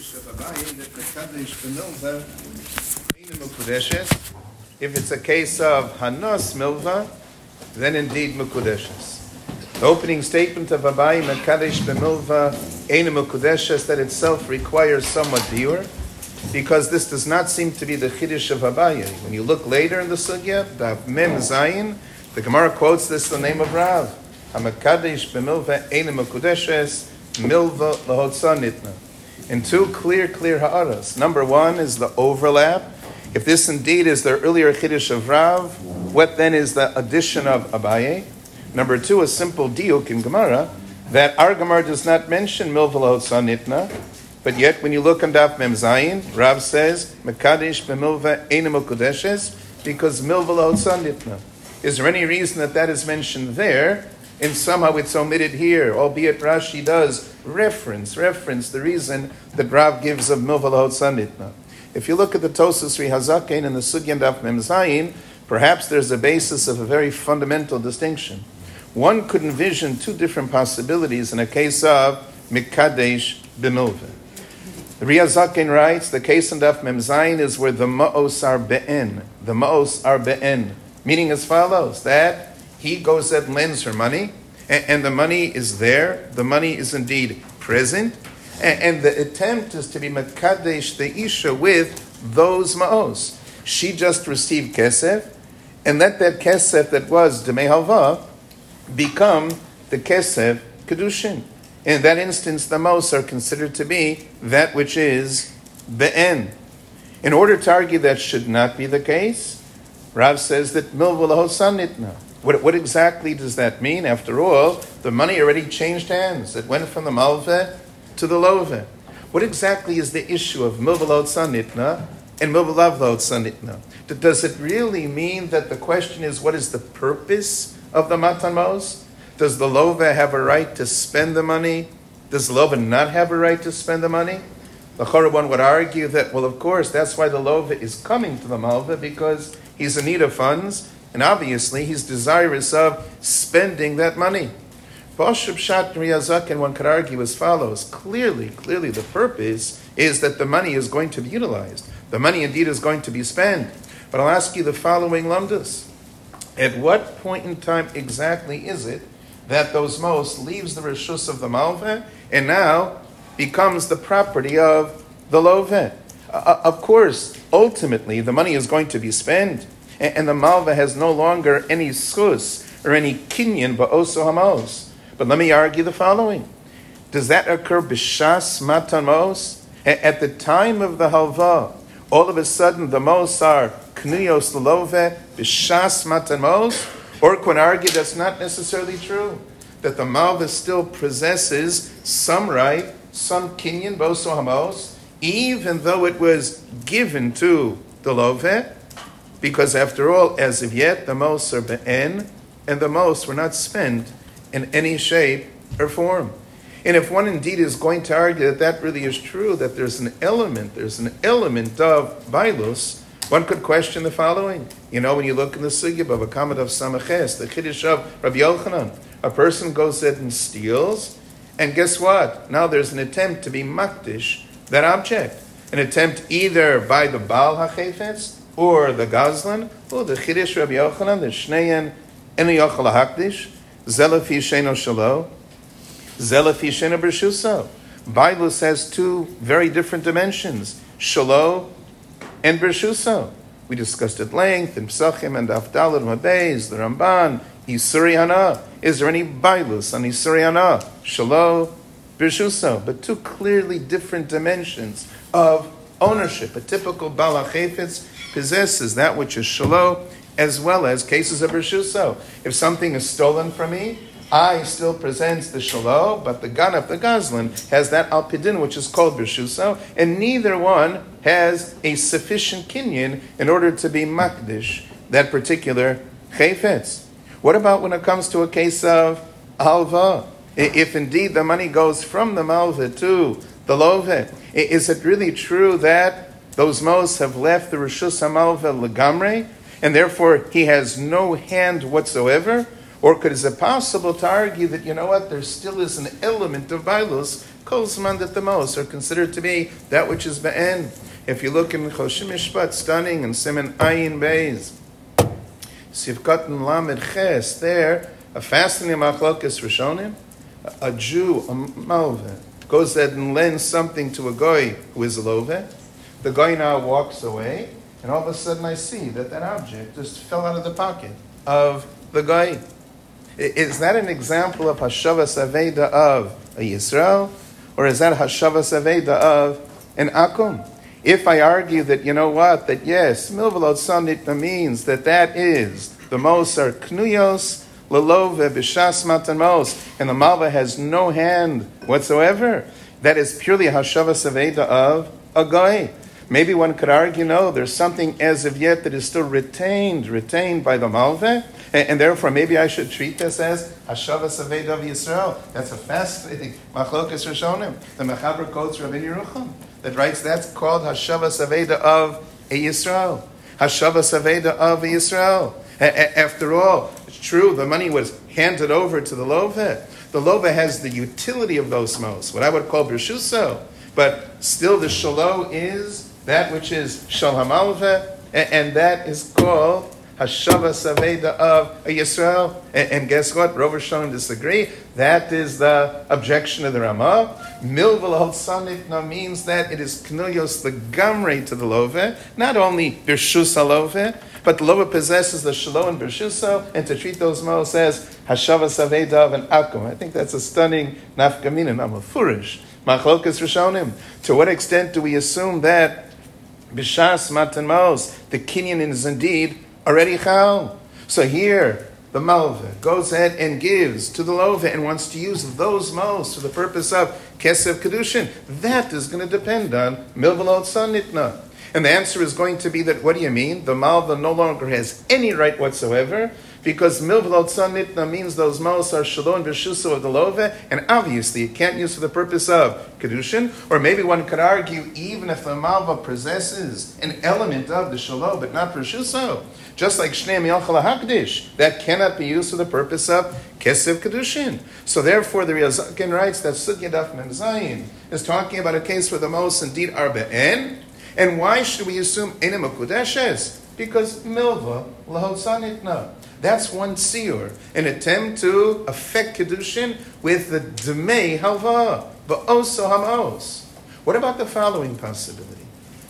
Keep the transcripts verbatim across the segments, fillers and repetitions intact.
Chiddush of Abaye that Mekadesh b'milva ain't mekudeshes. If it's a case of Hanas milva, then indeed mekudeshes. The opening statement of Abaye Mekadesh b'milva ain't mekudeshes, that itself requires somewhat diur, because this does not seem to be the Chiddush of Abaye. When you look later in the sugya, Daf Mem Zayin, the Gemara quotes this in the name of Rav. HaMekadesh b'milva ain't mekudeshes, milva lahotza nitna. In two clear, clear ha'aras. Number one is the overlap. If this indeed is the earlier Chiddush of Rav, what then is the addition of Abaye? Number two, a simple diuk in Gemara, that our Gemara does not mention milva lahotza nitna, but yet when you look on Daf Mem Zayin, Rav says, Mekadesh b'milva eina mekudeshes, because milva lahotza nitna. Is there any reason that that is mentioned there, and somehow it's omitted here, albeit Rashi does reference, reference the reason that Rav gives of milva lahotza nitna? If you look at the Tosas Ri Hazaken and the Sugyan Daf Mem Zayin, perhaps there's a basis of a very fundamental distinction. One could envision two different possibilities in a case of Mekadesh b'milva. The Ri Hazaken writes, the case in Daf Mem Zayin is where the ma'os are be'en, the ma'os are be'en, meaning as follows, that he goes and lends her money, and, and the money is there, the money is indeed present, and, and the attempt is to be Mekadesh the Isha with those ma'os. She just received kesef, and let that kesef that was Demei Halva become the kesef Kedushin. In that instance, the ma'os are considered to be that which is be'en. In order to argue that should not be the case, Rav says that milva lahotza nitna. What, what exactly does that mean? After all, the money already changed hands. It went from the malveh to the loveh. What exactly is the issue of milva lahotza nitna and milva lav lahotza nitna? Does it really mean that the question is, what is the purpose of the matan ma'os? Does the loveh have a right to spend the money? Does the loveh not have a right to spend the money? The Chora one would argue that, well, of course, that's why the loveh is coming to the malveh, because he's in need of funds, and obviously he's desirous of spending that money. Bashub Shat Ri Hazaken, one could argue as follows. Clearly, clearly the purpose is that the money is going to be utilized. The money indeed is going to be spent. But I'll ask you the following lumdus. At what point in time exactly is it that those mos leaves the reshus of the malveh and now becomes the property of the loveh? Uh, of course, ultimately the money is going to be spent, and, and the malveh has no longer any schus or any kinyan ba'oso hamos. But let me argue the following. Does that occur b'shas matan mos? At the time of the halva, all of a sudden the mos are kniyos l'loveh b'shas matan mos? Or can one argue that's not necessarily true? That the malveh still possesses some right, some kinyan b'oso hamos, even though it was given to the loveh, because after all, as of yet, the mos are be'en, and the mos were not spent in any shape or form. And if one indeed is going to argue that that really is true, that there's an element, there's an element of bailus, one could question the following. You know, when you look in the sugya of a comment of Samaches, the Chiddush of Rabbi Yochanan, a person goes in and steals, and guess what? Now there's an attempt to be makdish that object. An attempt either by the Baal HaChefetz or the Gazlan, or the Chiddush Rabbi Yochanan, the Shneyan, Enu Yochel HaHakdish, Zelafi Sheno Shalo, Zelafi Sheno Bershuso. Bailus has two very different dimensions, Shalo and Bershuso. We discussed at length in Psachim and Afdalad Mabez, the Ramban, Isuri Hana. Is there any Bailus on Isuri Hana? Shalo, Bershuso, but two clearly different dimensions of ownership. A typical Baal HaChefetz possesses that which is Shalo, as well as cases of Bershuso. If something is stolen from me, I still presents the Shalo, but the Ganaf, the Gazlan, has that Alpidin, which is called Bershuso, and neither one has a sufficient kinyan in order to be Makdish, that particular Chefetz. What about when it comes to a case of Halva? If indeed the money goes from the malveh to the loveh, is it really true that those mos have left the reshus hamalveh legamre, and therefore he has no hand whatsoever? Or could is it possible to argue that, you know what, there still is an element of bailus Kol Zman that the most are considered to be that which is Be'en. If you look in Choshim Mishpat, stunning, and Siman Ayin Beis, Sivkat and Lamed Ches, there, a fascinating machlokes Rishonim, a Jew, a Malveh, goes ahead and lends something to a goy who is a Loveh. The guy now walks away, and all of a sudden I see that that object just fell out of the pocket of the guy. Is that an example of Hashavas Aveda of a Yisrael? Or is that Hashavas Aveda of an Akum? If I argue that, you know what, that yes, Milvalot Sanitna means that that is the Mosar Knuyos, Lalove, Bishas Matan Mos, and the Malva has no hand whatsoever, that is purely Hashavas Aveda of a Goy. Maybe one could argue, no, there's something as of yet that is still retained, retained by the Malveh, and, and therefore maybe I should treat this as Hashavas Aveda of Yisrael. That's a fascinating Machlokes Rishonim. The Mechaber quotes Rabbi Yerucham that writes that's called Hashavas Aveda of a Yisrael. Hashavas Aveda of a Yisrael. A- a- after all, it's true, the money was handed over to the Loveh. The Loveh has the utility of those most, what I would call Birshuso, but still the Shalo is that which is Shal HaMalveh, and that is called Hashavas Aveda of a Yisrael. And guess what? Rov Rishonim disagree. That is the objection of the Ramah. Milval Holsanitna means that it is Knuyos the Gamre to the Loveh, not only Birshus HaLoveh, but the Loveh possesses the Shalom and Birshuso, and to treat those Mos as Hashavas Aveda of an Akum. I think that's a stunning nafkamina, namafurish. Machlokes Rishonim. To what extent do we assume that Bishas Matan Mos, the Kinyan is indeed already Chal? So here, the Malveh goes ahead and gives to the Loveh and wants to use those Mos for the purpose of Kesev Kedushin. That is going to depend on Milvalot Sanitna. And the answer is going to be that, what do you mean? The Malveh no longer has any right whatsoever, because Milvalot Sanitna means those Mos are Shalom B'Shuso of the Loveh, and obviously it can't use for the purpose of Kedushin. Or maybe one could argue, even if the Malveh possesses an element of the Shalom, but not B'Shuso, just like Shnei Miyachal HaKadosh, that cannot be used for the purpose of Kesev Kedushin. So therefore, the Riazakin writes that Sugya Daf Mem Zayin is talking about a case where the Mos indeed are Be'en. And why should we assume Eina Mekudeshes? Because Milva Lahot Sanitna. That's one siyur, an attempt to affect Kedushin with the Demei Halva, Ba'oso Hamos. What about the following possibility?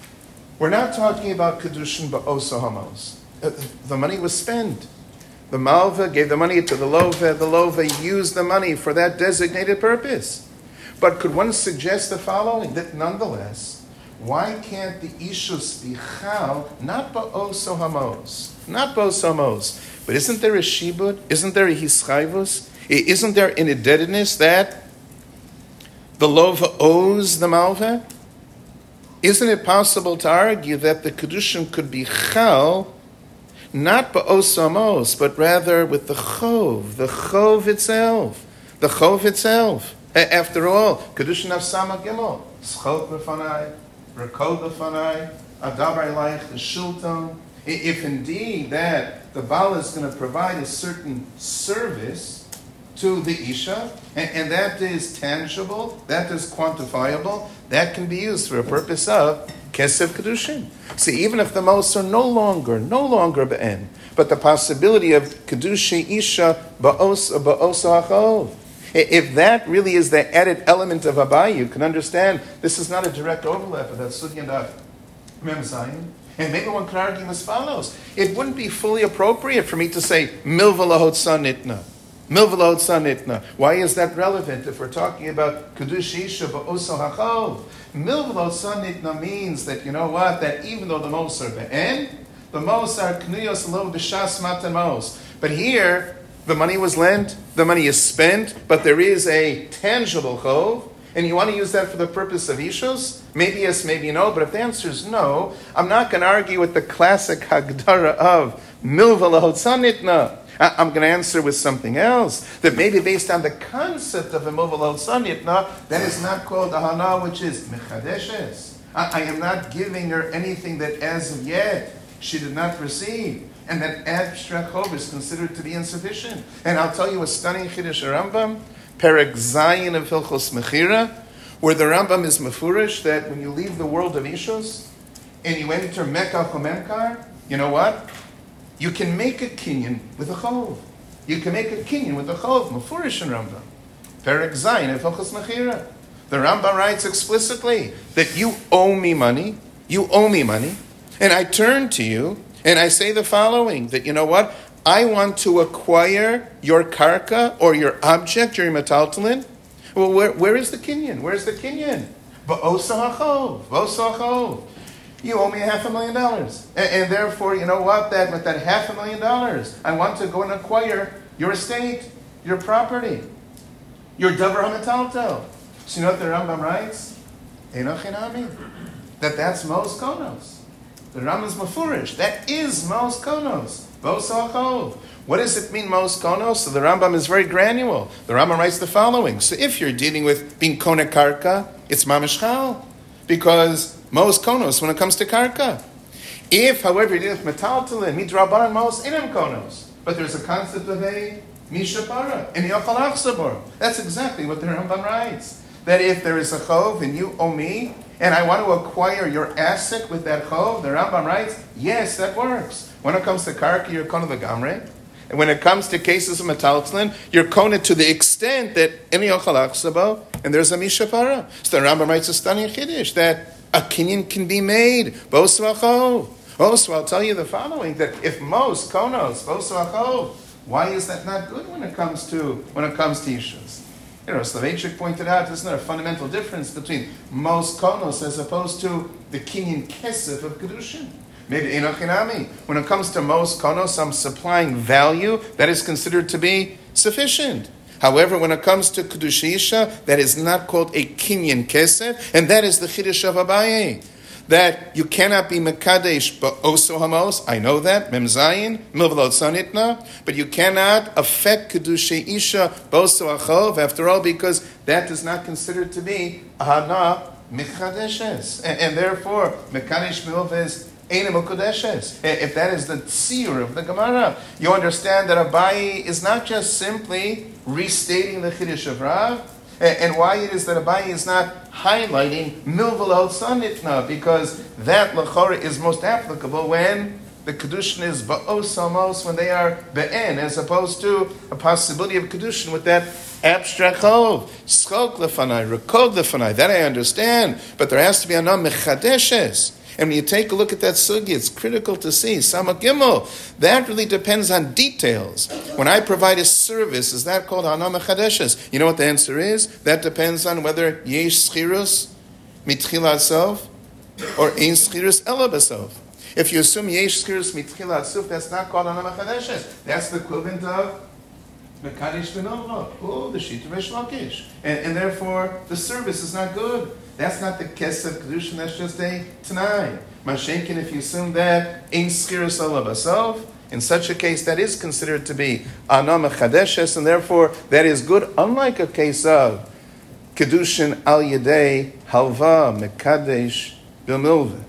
We're not talking about Kedushin Ba'oso Hamos. The money was spent. The Malva gave the money to the Loveh. The Loveh used the money for that designated purpose. But could one suggest the following, that nonetheless, why can't the Ishus be Chal, not Ba'oso Hamos, not Ba'oso Hamos, but isn't there a Shibud? Isn't there a Hischayvus? Isn't there an indebtedness that the Loveh owes the Malveh? Isn't it possible to argue that the Kedushin could be Chal, not Ba'oso Hamos, but rather with the Chov, the Chov itself, the Chov itself? After all, Kedushin Avsama Gimel, Schot Befanai, Rakod Befanai, Adabar Laich, the Shulton. If indeed that the Baal is going to provide a certain service to the Isha, and, and that is tangible, that is quantifiable, that can be used for a purpose of Kesev Kedushin. See, even if the Mos are no longer, no longer Be'en, but the possibility of Kedushin Isha Ba'os Hachov, if that really is the added element of Abai, you can understand this is not a direct overlap of that Sugya Daf Mem Zayin. And maybe one could argue as follows. It wouldn't be fully appropriate for me to say, Milva Lahot Sanitna. Milva Lahot Sanitna. Why is that relevant if we're talking about Kedush Isha Ba'oso Hachov? Milva Lahot Sanitna means that, you know what, that even though the Mos are Be'en, the Mos are Knuyos Lo B'Shas Matan Mos. But here, the money was lent, the money is spent, but there is a tangible Chov, and you want to use that for the purpose of Ishos? Maybe yes, maybe no, but if the answer is no, I'm not going to argue with the classic Hagdara of Milva Lahot Sanitna. I'm going to answer with something else, that maybe based on the concept of a Milva Lahot Sanitna, that is not called a Hana, which is Mechadeshes. I am not giving her anything that as of yet she did not receive, and that abstract Chov is considered to be insufficient. And I'll tell you a stunning Chiddush Rambam, Perek Zayin of Hilchos Mechira. where the Rambam is mefurish that when you leave the world of Ishus and you enter Mecca Chomemkar, you know what? You can make a kinyan with a chov. You can make a kinyan with a chov, mefurish in Rambam. Perek Zayin, Efochos Mechira. The Rambam writes explicitly that you owe me money, you owe me money, and I turn to you and I say the following, that you know what? I want to acquire your karka or your object, your metaltalin. Well, where, where is the kinyan? Where's the kinyan? Ba'osa hachov, ba'osa hachov. You owe me a half a million dollars. And, and therefore, you know what? That with that half a million dollars, I want to go and acquire your estate, your property, your davar hamatalto. So you know what the Rambam writes? Enoch Enami. That that's Mos Konos. The Rambam is mafurish. That is Mos Konos. Bosachov. What does it mean, Mos Konos? So the Rambam is very granular. The Rambam writes the following. So if you're dealing with being Kone Karka, it's Mamishchal. Because Mos Konos when it comes to Karka. If, however, you're dealing with Metaltalin, Midrabanan Mos Inem Konos. But there's a concept of a Mishapara, and Yochal Achsabor. That's exactly what the Rambam writes. That if there is a chov and you owe me, and I want to acquire your asset with that chov, the Rambam writes, yes, that works. When it comes to karka, you're kona v'gamre. And when it comes to cases of metaltalin, you're kona to the extent that any yochal achsabo, and there's a mishapara. So the Rambam writes a stunning chiddush that a kinyan can be made. Bos v'achov. Oh, so I'll tell you the following, that if most konos, bos v'achov, why is that not good when it comes to when it comes to issues? You know, Slavechik pointed out, isn't there a fundamental difference between most konos as opposed to the kinyan kesef of kedushin? Maybe enochinami. When it comes to most konos, I'm supplying value that is considered to be sufficient. However, when it comes to kedushisha, that is not called a kinyan kesef, and that is the chiddush of Abaye. That you cannot be mekadesh ba'oso hamos. I know that. Mem zayin, milvlot sanitna. But you cannot affect kedusha isha ba'oso achov. After all, because that is not considered to be hana mechadeshes. And, and therefore, mekadesh milv is ena mekudeshes. If that is the tzir of the Gemara, you understand that Abaye is not just simply restating the chiddush of Rav, and why it is that Abaye is not highlighting milvalot sanitna, because that lachora is most applicable when the kedushin is ba'osamos, when they are be'en, as opposed to a possibility of kedushin with that abstract chov. Schok lefanai, rekod lefanai, that I understand, but there has to be a nam mechadeshes. And when you take a look at that sugi, it's critical to see. Sama Gimel, that really depends on details. When I provide a service, is that called Hana Mechadeshes? You know what the answer is? That depends on whether Yesh Schirus Mitchilat Sof or Ein Schirus Ela B'Sof. If you assume Yesh Schirus Mitchilat Sof, that's not called Hana Mechadeshes. That's the equivalent of Mekadesh V'Novo. Oh, the Shita Resh Lakish. And, and therefore, the service is not good. That's not the kesef kedushin. That's just a tanai. Mashenkin, if you assume that in skiris alabasof, in such a case, that is considered to be anam chadeshes, and therefore that is good. Unlike a case of kedushin al yedei halva mekadesh b'milveh.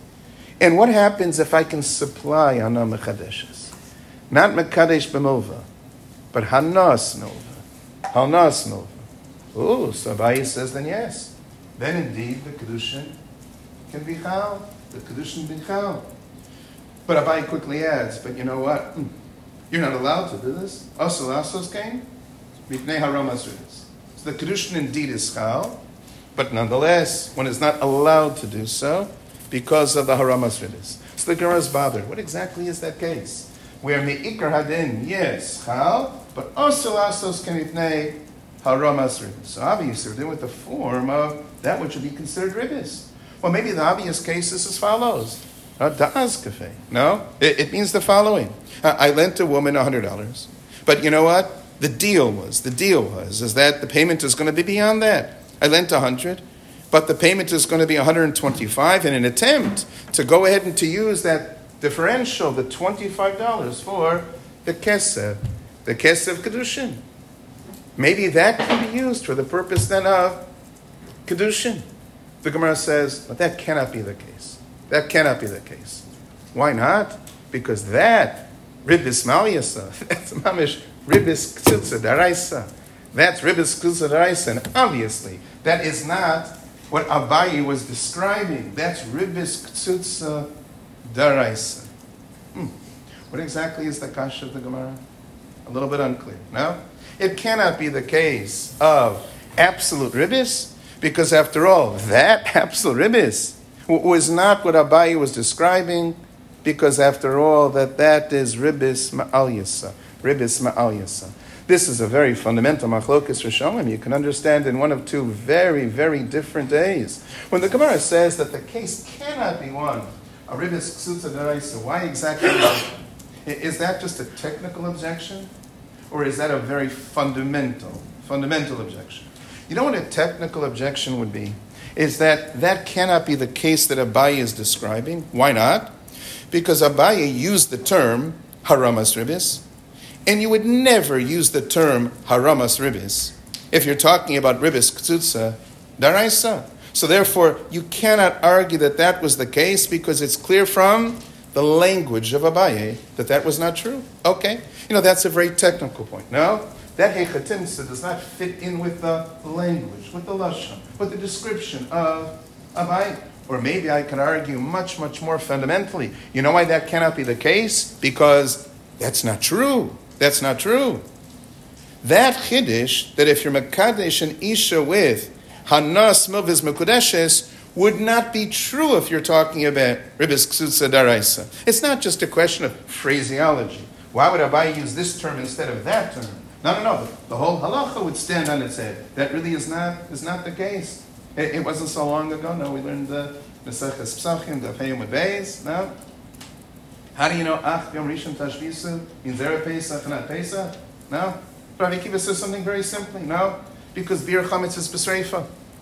And what happens if I can supply anam chadeshes, not mekadesh b'milveh, but hanas milveh, hanas milveh? Oh, so Abaye says then yes. Then indeed the kedushin can be chal. The kedushin be chal. But Abaye quickly adds, but you know what? You're not allowed to do this. Asal asos came, mipnei haram asridis. So the kedushin indeed is chal, but nonetheless, one is not allowed to do so because of the haram asridis. So the Gemara is bothered. What exactly is that case? Where me'ikar hadin, yes, chal, but asal asos came mipnei haram asridis. So obviously, we're dealing with the form of that which would be considered ribis. Well, maybe the obvious case is as follows. Uh, Da'az kafe. No, it, it means the following. Uh, I lent a woman one hundred dollars. But you know what? The deal was, the deal was, is that the payment is going to be beyond that. I lent one hundred, but the payment is going to be one hundred twenty-five in an attempt to go ahead and to use that differential, the twenty-five dollars for the kesef, the kesef kedushin. Maybe that can be used for the purpose then of kedushin. The Gemara says, but that cannot be the case. That cannot be the case. Why not? Because that ribis malyasa, that's mamish ribis ktzilza daraisa. That's Ribbis Ksutsa Daraisa. And obviously, that is not what Abaye was describing. That's Ribbis Ksutsa Daraisa. Hmm. What exactly is the kasha of the Gemara? A little bit unclear. No? It cannot be the case of absolute Ribbis, because after all, that absolute Ribbis was not what Abaye was describing, because after all, that that is Ribbis Ma'al Yisa. Ribbis Ma'al Yisa. This is a very fundamental machlokas Rishonim. You can understand in one of two very, very different ways. When the Gemara says that the case cannot be one, a Ribbis Ksutsa Daraisa, why exactly is it? Is that just a technical objection? Or is that a very fundamental, fundamental objection? You know what a technical objection would be? Is that that cannot be the case that Abaye is describing. Why not? Because Abaye used the term haramas ribis, and you would never use the term haramas ribis if you're talking about ribis ksutsa daraisa. So therefore, you cannot argue that that was the case because it's clear from the language of Abaye that that was not true. Okay, you know, that's a very technical point. No? That Hechatimsa does not fit in with the language, with the lashon, with the description of Abaye. Or maybe I can argue much, much more fundamentally. You know why that cannot be the case? Because that's not true. That's not true. That chiddush, that if you're mekadesh an isha with hanas milvis mekudeshes, would not be true if you're talking about ribis ksutsa daraisa. It's not just a question of phraseology. Why would Abaye use this term instead of that term? No, no, no. The whole halacha would stand on its head. That really is not is not the case. It, it wasn't so long ago. No, we learned the Meseches Psachim, the Peyum Beis. No. How do you know Ach Yom Rishon Tashbisu means Zera Pesach, not Pesach? No. Rabbi Akiva says something very simply. No, because Bir Chametz is B'Sreifa,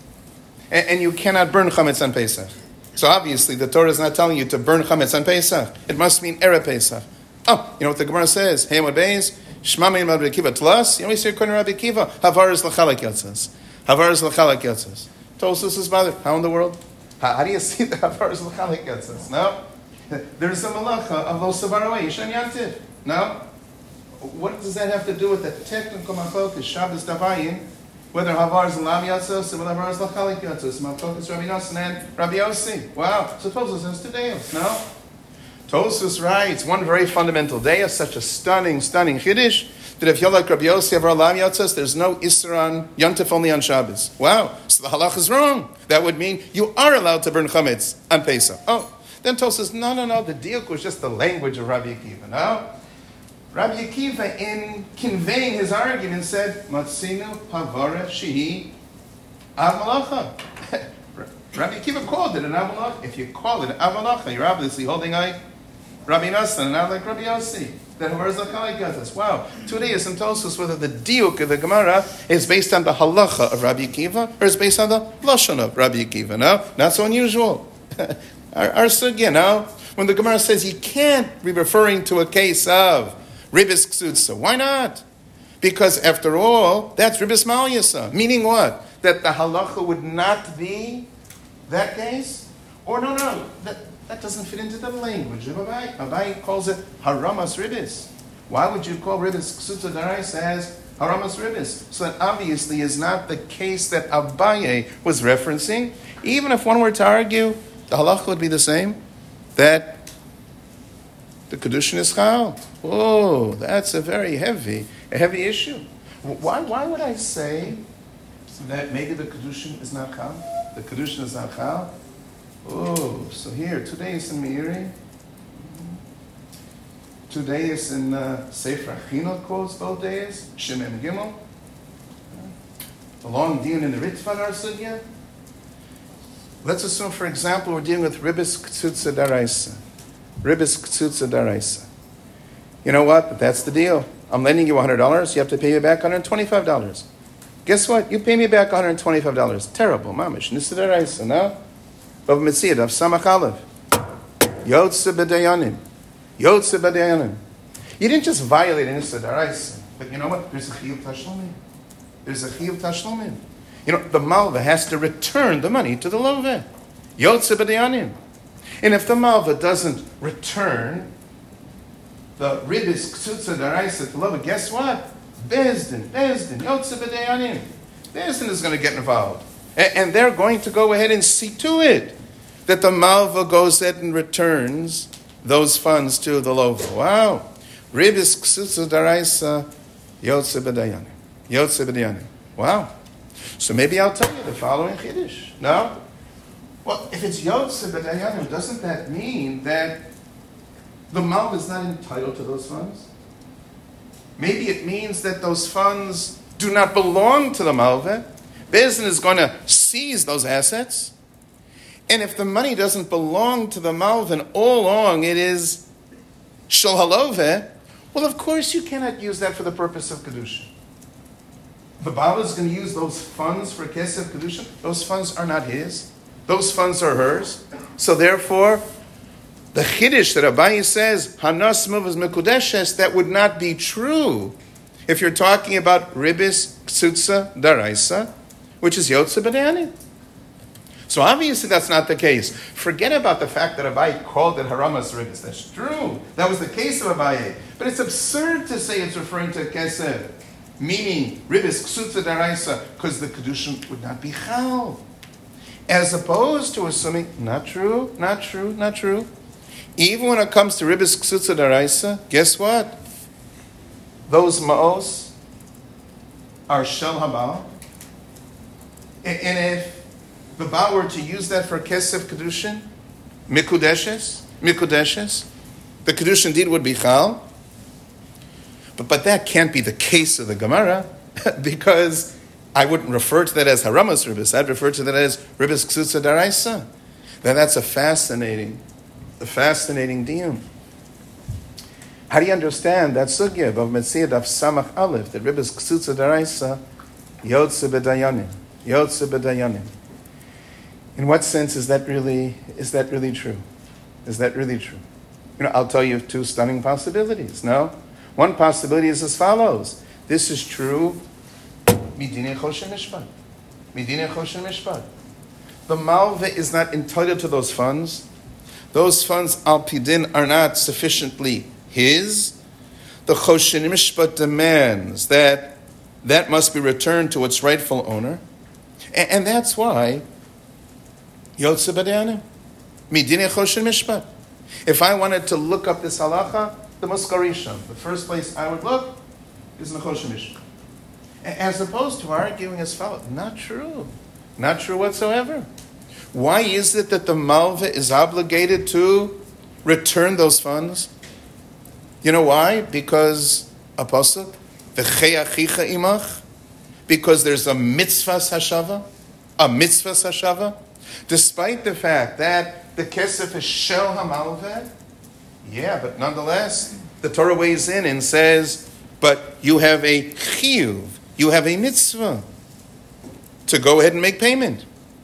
and, and you cannot burn Chametz on Pesach. So obviously, the Torah is not telling you to burn Chametz on Pesach. It must mean Erev Pesach. Oh, you know what the Gemara says? Peyum Beis. Shema me'im Rabbi Akiva tlas. You only say according to Rabbi Akiva. Havar is l'chalak yotzes. Havar is l'chalak yotzes. Tosus is bothered. How in the world? How, how do you see the havar is l'chalak yotzes? No. There's a malacha of lo savaroi yishan yantiv. No. What does that have to do with the technical machlokas Shabbos Davayin? Whether havar is l'lam yotzes or whether havar is l'chalak yotzes. Machlokas Rabbi Nosson and Rabbi Yossi. Wow. Suppose it's two days. No. Tosus writes one very fundamental day of such a stunning, stunning chiddush that if you're like Rabbi Yossi Avar Lam Yatzas, there's no Isser on Yontif only on Shabbos. Wow, so the halach is wrong. That would mean you are allowed to burn chametz on Pesach. Oh, then Tosus says, no, no, no, the diuk was just the language of Rabbi Akiva. No, Rabbi Akiva, in conveying his argument, said, Matzinu Havara Shehi Av Malacha. Rabbi Akiva called it an Av Malacha. If you call it an Av Malacha, you're obviously holding a Rabbi Nosson, and not like Rabbi Yossi. That where's the Chalai Wow. Today is in Tosus whether the diuk of the Gemara is based on the halacha of Rabbi Akiva or is based on the lashon of Rabbi Akiva. No, not so unusual. our, our sugya, no? When the Gemara says you can't be referring to a case of ribis ksutsa. Why not? Because after all, that's ribis mal yasa. Meaning what? That the halacha would not be that case? Or no, no, that That doesn't fit into the language of Abaye. Abaye calls it haramas ribis. Why would you call ribis ksutsa daraisa as haramas ribis? So that obviously is not the case that Abaye was referencing. Even if one were to argue, the halacha would be the same. That the kedushin is chal. Whoa, that's a very heavy, a heavy issue. Why? Why would I say that maybe the kedushin is not chal? The kedushin is not chal. Oh, so here, today is in Meiri. Today is in uh, Sefer Achino quotes both days. Shemem Gimel. The long deal in the Ritvan our sugya. Let's assume, for example, we're dealing with Ribis Ksutsa Daraisa. Ribis Ksutsa Daraisa. You know what? But that's the deal. I'm lending you one hundred dollars. You have to pay me back one hundred twenty-five dollars. Guess what? You pay me back one hundred twenty-five dollars. Terrible. Mamish. Nisa Daraisa, no? Of Mitzid, of Samach Aleph. Yotze b'dayanim. Yotze b'dayanim. You didn't just violate an Issa Daraisa, but you know what? There's a Chiyuv Tashlumim. There's a Chiyuv Tashlumim. You know, the Malva has to return the money to the Loveh. Yotze b'dayanim. And if the Malva doesn't return the Ribis Ksutsa Daraisa to Loveh, guess what? Bezdin, Bezdin, Yotze B'Dayanim. Bezdin is going to get involved. And, and they're going to go ahead and see to it that the Malva goes ahead and returns those funds to the Lova. Wow. Ribis Ksutsa Daraisa, Yotze B'Dayanim. Yotze B'Dayanim. Wow. So maybe I'll tell you the following Chiddush. No? Well, if it's Yotze B'Dayanim, doesn't that mean that the Malva is not entitled to those funds? Maybe it means that those funds do not belong to the Malva. Bezdin is going to seize those assets. And if the money doesn't belong to the Malva and all along it is Shel Halove, well, of course you cannot use that for the purpose of Kedusha. The Baal is going to use those funds for Kesef Kedusha. Those funds are not his. Those funds are hers. So therefore, the Chiddush that Abaye says, Hanas Milvas Mekudeshes, that would not be true if you're talking about Ribis Ksutsa Daraisa, which is Yotze B'Dayanim. So obviously that's not the case. Forget about the fact that Abaye called it Haramas Ribis. That's true. That was the case of Abaye. But it's absurd to say it's referring to Kesef, meaning Ribis Ksutsa Daraisa, because the Kedushin would not be Chal. As opposed to assuming, not true, not true, not true. Even when it comes to Ribis Ksutsa Daraisa, guess what? Those Ma'os are Shel Habal. And if the Baal were to use that for Kesef Kedushin, Mikudeshes, Mikudeshes, the Kedushin indeed would be Chal. But, but that can't be the case of the Gemara, because I wouldn't refer to that as Haramas Ribis. I'd refer to that as Ribis Ksutsa Daraisa. Now that's a fascinating, a fascinating diyum. How do you understand that sugya of Metzia Daf Samach Aleph, that Ribis Ksutsa Daraisa, Yotze B'Dayanim, Yotze B'Dayanim? In what sense is that really, is that really true? Is that really true? You know, I'll tell you two stunning possibilities, no? One possibility is as follows. This is true, Midine Choshen Mishpat. Midine Choshen Mishpat. The Malva is not entitled to those funds. Those funds, Al Pidin, are not sufficiently his. The Choshen Mishpat demands that that must be returned to its rightful owner. And, and that's why Yotze B'Dayanim, Midine Choshen Mishpat. If I wanted to look up this halacha, the Muskarisham, the first place I would look is in the Choshen Mishpat. As opposed to arguing as follows. Not true. Not true whatsoever. Why is it that the Malva is obligated to return those funds? You know why? Because, Apostle, v'cheyachicha imach, because there's a mitzvah hashava, a mitzvah hashava, despite the fact that the kesef is shel hamalveh. Yeah, but nonetheless, the Torah weighs in and says, but you have a chiyuv, you have a mitzvah to go ahead and make payment.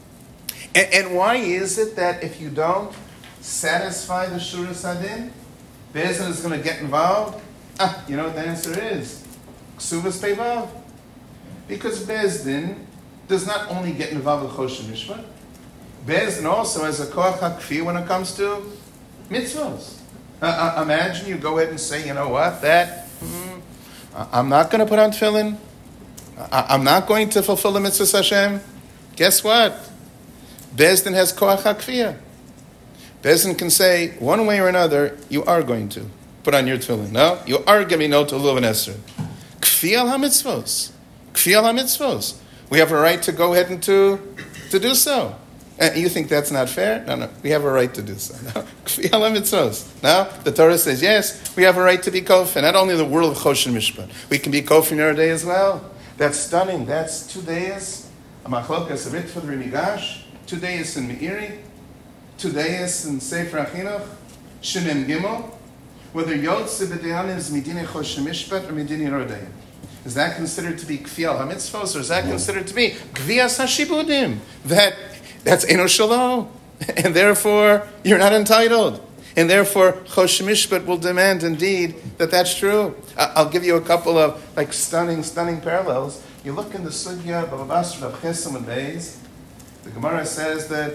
And, and why is it that if you don't satisfy the Shuras Hadin, Bezdin is going to get involved? Ah, you know what the answer is? Ksuvas Peivav. Because Bezdin does not only get involved with Choshen Mishpat, Bezdin also has a koach hakfi when it comes to mitzvahs. Uh, uh, imagine you go ahead and say, you know what, that, mm, I'm not going to put on tefillin. I, I'm not going to fulfill the mitzvahs Hashem. Guess what? Bezdin has koach hakfiyah. Bezdin can say, one way or another, you are going to put on your tefillin. No? You are giving no to Luv and Esther. Kfi al ha-mitzvos. Kfi al ha-mitzvos. We have a right to go ahead and to, to do so. And you think that's not fair? No, no. We have a right to do so. No? Kfi al ha-mitzvos. No? The Torah says, yes, we have a right to be kofin. Not only the world of Choshen Mishpat. We can be kofin our day as well. That's stunning. That's two days. A machlokas, a rit for the Rimigash. Two days in Meiri. Two days in Sefer HaChinuch. Shemem Gimel. Whether Yotze B'Dayanim is Midine Choshen Mishpat or Midine Rodayim. Is that considered to be Kfi al ha-mitzvos, or is that considered to be Gvias ha-shibudim? That, that's Eno Shalo. And therefore, you're not entitled. And therefore, Choshen Mishpat will demand indeed that that's true. I'll give you a couple of like stunning, stunning parallels. You look in the Sugya, Baba Basra, of Chesam and Beis. The Gemara says that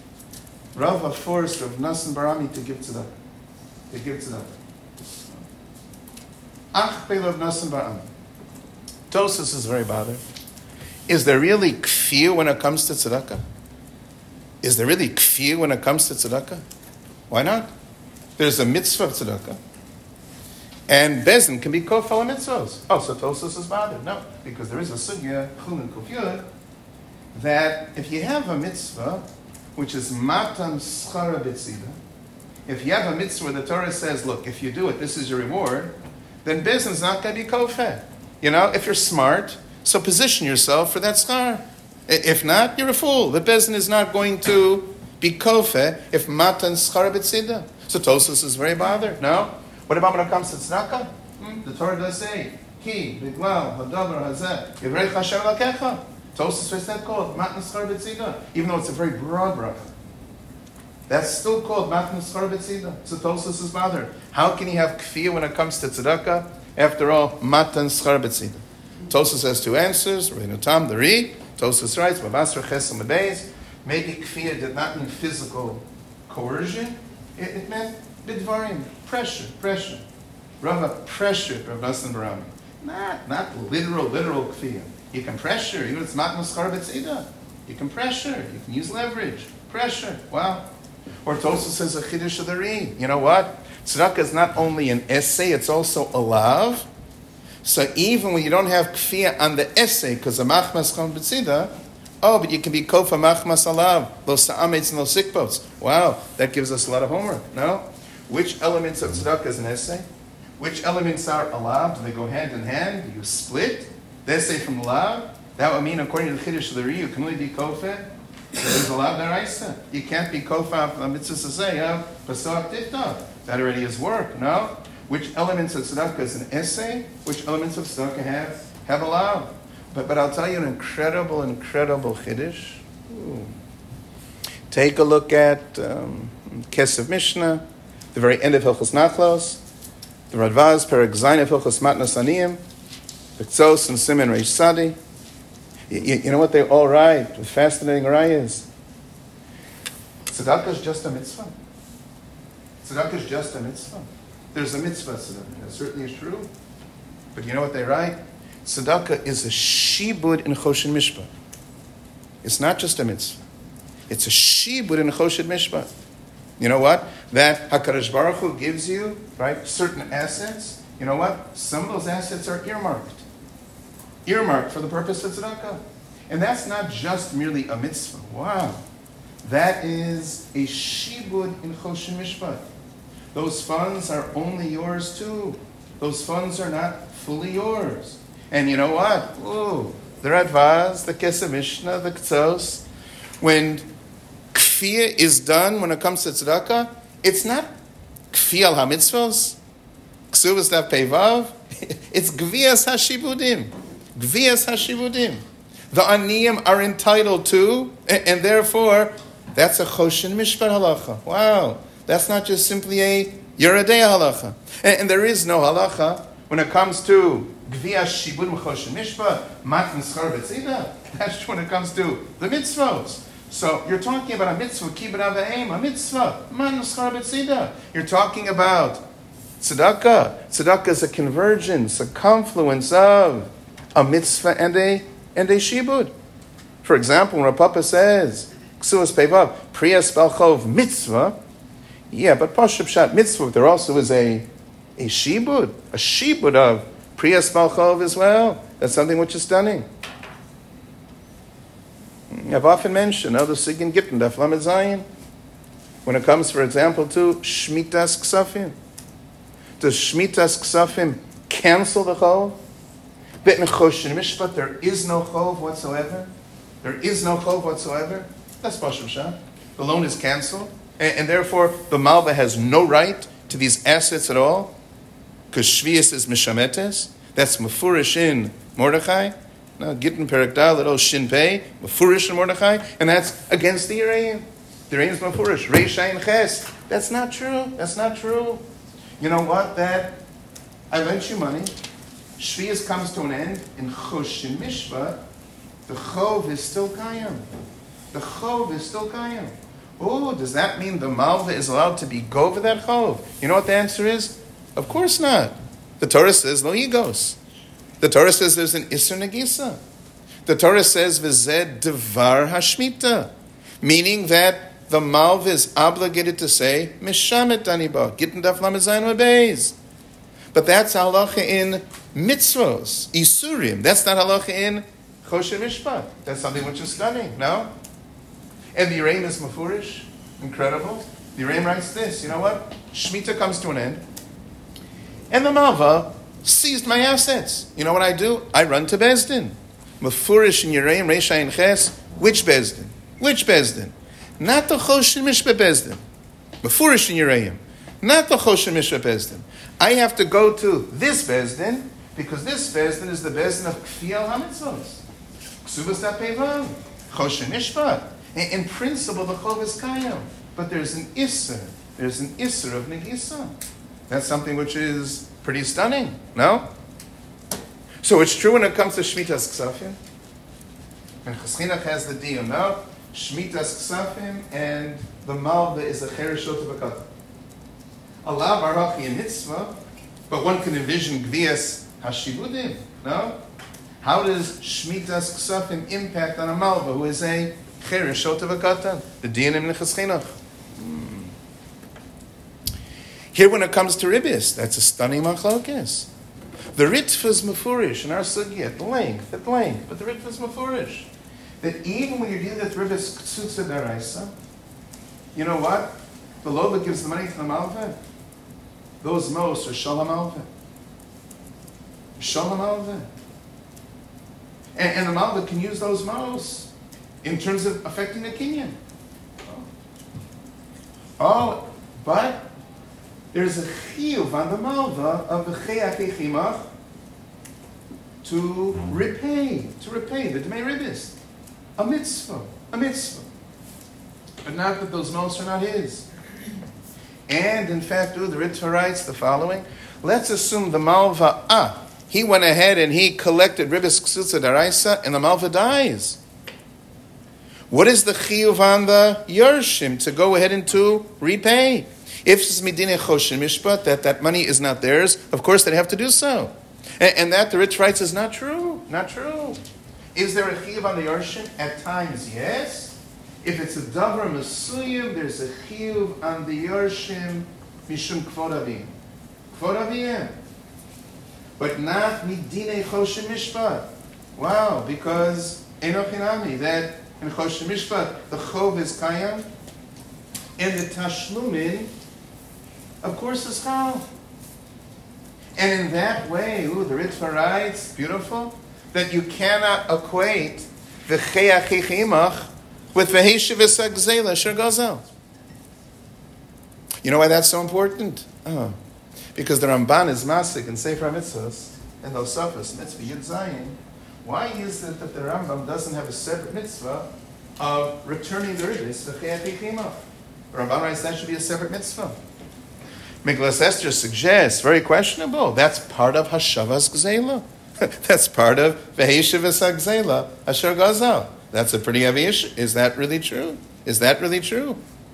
Rav forced Rav Nassan Barami to give tzedakah. To give tzedakah. Ach Rav Nassan Barami. Tosfos is very bothered. Is there really kfir when it comes to tzedakah? Is there really kfir when it comes to tzedakah? Why not? There's a mitzvah of tzedakah. And Bezdin can be kofel mitzvahs. Oh, so Tosfos is bothered. No, because there is a sugya, chulin kufyud, that if you have a mitzvah, which is matan schara b'tzida, if you have a mitzvah where the Torah says, look, if you do it, this is your reward, then Bezdin's not going to be kofeh. You know, if you're smart, so position yourself for that schar. If not, you're a fool. The Bezdin is not going to be kofeh if matan schara b'tzida. So Tosfos is very bothered. No? What about when it comes to tzedakah? Hmm? The Torah does say, Ki, Biglal, Hadavar, Hazeh, Yivrei Hashem Lakecha. Tosfos is that called matan schara b'tzida, even though it's a very broad bracha. That's still called matan schara b'tzida. So Tosfos is bothered. How can you have kfir when it comes to tzedakah? After all, matan schara b'tzida. Tosfos has two answers. Reinu Tam, the Ri. Tosfos writes, Babasra Chesam Beis. Maybe kfir did not mean physical coercion. It, it meant bidvarim, pressure, pressure. Rava pressured Rav Nosson Barami. Not, not literal, literal kfir. You can pressure, even if it's matan schara b'tzida. You can pressure. You can use leverage. Pressure. Wow. Or Tosfos says a chiddush of the Ri. You know what? Tzedakah is not only an essay, it's also a lav. So even when you don't have kfiyah on the essay, because the machmas chon b'tzida, oh, but you can be kofa machmas alav, lo sa'ametz and lo sikbots. Wow, that gives us a lot of homework, no? Which elements of tzedakah is an essay? Which elements are alav? Do they go hand in hand? Do you split the essay from alav? That would mean, according to the chiddush of the Ri, you can only be kofa. There's alav deraisa. You can't be kofa of mitzvah saseh, pasach tiftah. That already is work, no? Which elements of tzedakah is an essay? Which elements of tzedakah have have alav? But but I'll tell you an incredible, incredible chiddush. Ooh. Take a look at um, Kesef Mishnah, the very end of Hilchos Nachlos, the Radvaz, Perek Zayin of Hilchos Matnas Aniyim, the Ktsos and Siman Reish Sadi. You, you know what they all write with fascinating rayas? Tzedakah is just a mitzvah. Tzedakah is just a mitzvah. There's a mitzvah tzedakah. That certainly is true. But you know what they write? Tzedakah is a shibud in choshen mishpat. It's not just a mitzvah. It's a shibud in choshen mishpat. You know what? That HaKadosh Baruch Hu gives you, right, certain assets. You know what? Some of those assets are earmarked. Earmarked for the purpose of tzedakah. And that's not just merely a mitzvah. Wow. That is a shibud in choshen mishpat. Those funds are only yours too. Those funds are not fully yours. And you know what? Ooh, the Radvaz, the Kesef Mishnah, the Ktsos, when kfiyah is done when it comes to tzedakah, it's not kfiyah al ha-mitzvos, ksuvas daf peivav, it's gviyas ha-shibudim. Gviyas ha-shibudim. The aniyim are entitled to, and, and therefore, that's a choshen mishpat halacha. Wow. That's not just simply a Yeridei halacha. And, and there is no halacha when it comes to Gviyas Shibud Choshen Mishpat, Matan Schar B'tzida. That's when it comes to the mitzvos. So you're talking about a mitzvah, Kibbud Avayim, a mitzvah, Matan Schar B'tzida. You're talking about tzedakah. Tzedakah is a convergence, a confluence of a mitzvah and a and a shibud. For example, when a Papa says, Ksuas Peivav, Priyas Balchov mitzvah, yeah, but Pashup Shat mitzvah, there also is a, a shibud, a shibud of Priyas Balchov as well. That's something which is stunning. I've often mentioned, oh, the Sigin Gittin, Daf Lamed Zayin, when it comes, for example, to Shmitas Ksafim. Does Shmitas Ksafim cancel the Chov? Bet in Choshen Mishpat, there is no Chov whatsoever. There is no Chov whatsoever. That's Pashup Shat. The loan is canceled. And, and therefore, the Malva has no right to these assets at all. Because Shvius is Mishametes. That's Mefurish in Mordechai. No, Gittin Perek Dal, little Shin Pei, Mefurish in Mordechai. And that's against the Yereim. The Yereim is Mefurish. Reishayin Ches. That's not true. That's not true. You know what? That I lent you money. Shvius comes to an end. In Choshen Mishpat, the Chov is still Kayam. The Chov is still Kayam. Oh, does that mean the Malva is allowed to be go over that Chov? You know what the answer is? Of course not. The Torah says, no egos. The Torah says there's an Isser Negisa. The Torah says, V'zed Devar Hashmita, meaning that the Malv is obligated to say, Mishamet Daniba, Gittin Daf Lamazayin Beis. But that's halacha in mitzvos, isurim. That's not halacha in choshen mishpat. That's something which is stunning, no? And the Yereim is mafurish, incredible. The Yereim writes this, you know what? Shemitah comes to an end, and the Malva seized my assets. You know what I do? I run to Bezdin. Mafurish in Yereim, Reisha and Ches. Which Bezdin? Which Bezdin? Not the choshen mishpat Bezdin. Mafurish in Yereim. Not the choshen mishpat Bezdin. I have to go to this Bezdin, because this Bezdin is the Bezdin of Kfiyal HaMitzvos. Ksubas Dapeivan, Choshen Mishpat. In principle, the Chov is Kayam. But there's an Isser. There's an Isser of Negisa. That's something which is pretty stunning, no? So it's true when it comes to Shmitas Ksafim. And Cheschinnach has the deal, no? Shmitas Ksafim and the Malva is a Chereshot of a Katan. Allah Baruch in mitzvah, but one can envision Gvias Hashibudim, no? How does Shmitas Ksafim impact on a Malva who is a Cheresh Shot of a Katan? The Diyanim Necheschinnach. Here when it comes to Ribbis, that's a stunning machlokes. The Ritva is Mefurish in our Sugya, at length, at length, but the Ritva is Mefurish. That even when you're dealing with Ribbis Ktsutsa Daraisa, you know what? The Loba gives the money to the Malva. Those mos are Shalom Alveh. Shalom Alveh. And, and the Malva can use those mos in terms of affecting the Kinyan. Oh. oh, but there's a chiyuv on the Malva of the Cheyach Echimach to repay, to repay the Dmei Ribbis. A mitzvah, a mitzvah. But not that those mos are not his. And in fact, the Ritva writes the following. Let's assume the Malva, ah, he went ahead and he collected Ribbis Ksutza Daraisa, and the Malva dies. What is the chiyuv on the Yershim to go ahead and to repay? If it's Midine Choshen Mishpat, that that money is not theirs, of course they have to do so. And, and that, the Ritva writes, is not true, not true. Is there a chiyuv on the Yershim? At times, yes. If it's a davar mesuyim, there's a chiyuv on the Yershim mishum kvod avim. Kvod avim. But not midinei choshen mishpat. Wow, because enoch inami, that in choshen mishpat, the chov is kayam, and the tashlumin, of course, is chal. And in that way, ooh, the Ritva writes, beautiful, that you cannot equate the cheyach chimach with Veheshiv Esagzela Shergazel. You know why that's so important? Oh, because the Ramban is Masik and Sefer HaMitzvos and Osafos Mitzvah Yud Zayin. Why is it that the Rambam doesn't have a separate mitzvah of returning the Ribbis V'cheyach Yichimah? The Ramban writes that should be a separate mitzvah. Megillas Esther suggests, very questionable, that's part of Hashavas Gzela. That's part of Veheshiv Esagzela Asher Gazel. That's a pretty heavy issue. Is that really true? Is that really true?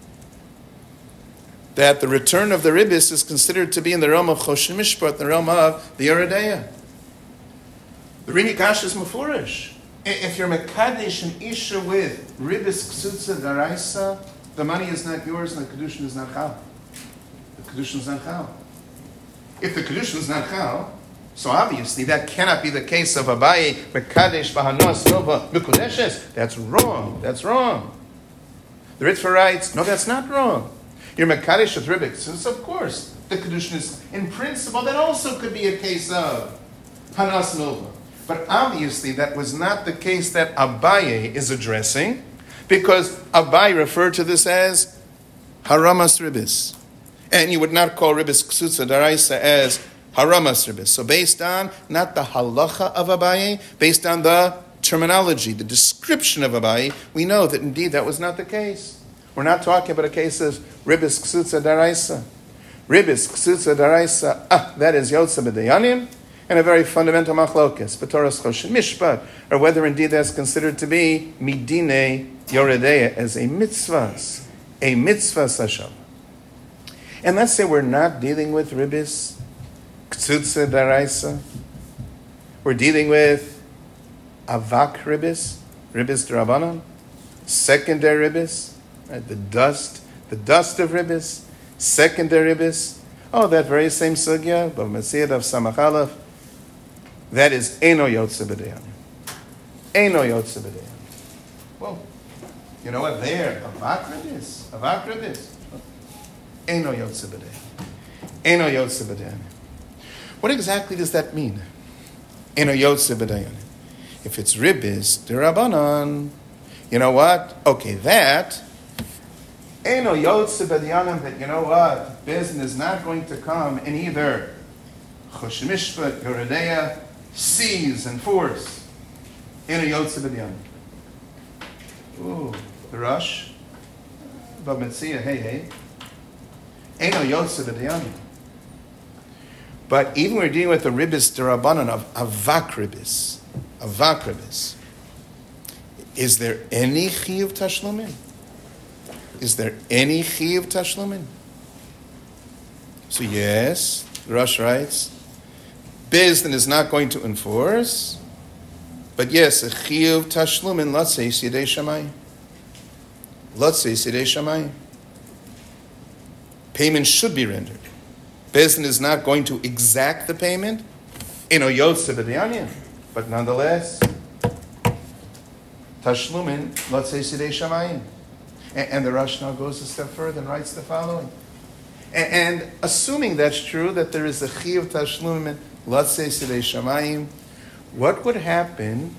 That the return of the Ribbis is considered to be in the realm of Choshen Mishpat, the realm of the Yeredeya. The Rini Kash is Mefurish. If you're Mekadesh and Isha with Ribbis Ksutza Daraisa, the money is not yours and the Kedushin is not Chal. The Kedushin is not Chal. If the Kedushin is not Chal, so obviously that cannot be the case of Abaye, Mekadesh, Bahanos, Nova, Mikudeshes. That's wrong. That's wrong. The Ritva writes, no, that's not wrong. You're Mekadesh with Ribbis, so of course, the Kedushin is, in principle, that also could be a case of Hanas Nova. But obviously that was not the case that Abaye is addressing, because Abaye referred to this as Haramas Ribbis. And you would not call Ribbis Ksutza Daraisa as Haramas Ribbis. So based on not the halacha of Abaye, based on the terminology, the description of Abaye, we know that indeed that was not the case. We're not talking about a case of Ribbis Ksutza Daraisa. Ribbis Ksutza Daraisa, ah, that is Yotza B'Dayanim, and a very fundamental machlokes, B'Toras Choshen Mishpat, or whether indeed that's considered to be Midine Yoredeya as a mitzvah, a mitzvah Hashem. And let's say we're not dealing with Ribbis Ksutza Daraisa. We're dealing with avak ribis, ribis d'Rabbanan, secondary ribis, right? The dust, the dust of ribis, secondary ribis. Oh, that very same sugya, but Masiyad of Samachalaf, that is Eino Yotze B'Dayanim. Eino Yotze B'Dayanim. Well, you know what? There, avak ribis, avak ribis. Eino Yotze B'Dayanim. Eino Yotze B'Dayanim. What exactly does that mean? Eino Yotze B'Dayanim. If it's ribis d'Rabbanan, you know what? Okay, that Eino Yotze B'Dayanim, that you know what? Bezin is not going to come and either Chosh Mishpat, Yoredeya, seize and force. Eino Yotze B'Dayanim. Ooh, the rush. But Metzia, hey, hey. Eino Yotze B'Dayanim. But even we're dealing with the ribis d'Rabbanan of avak ribis. Avak ribis. Is there any chiyuv tashlumin? Is there any chiyuv tashlumin? So yes, Rosh writes, Bezdin is not going to enforce, but yes, a chiyuv tashlumin, let's say sidei shamayim. Let's say sidei shamayim. Payment should be rendered. Bezdin is not going to exact the payment, Eino Yotze B'Dayanim, but nonetheless, tashlumin, let's say sidei shamayim. And, and the Rosh now goes a step further and writes the following. And, and assuming that's true, that there is a chiyuv tashlumin, let's say sidei shamayim, what would happen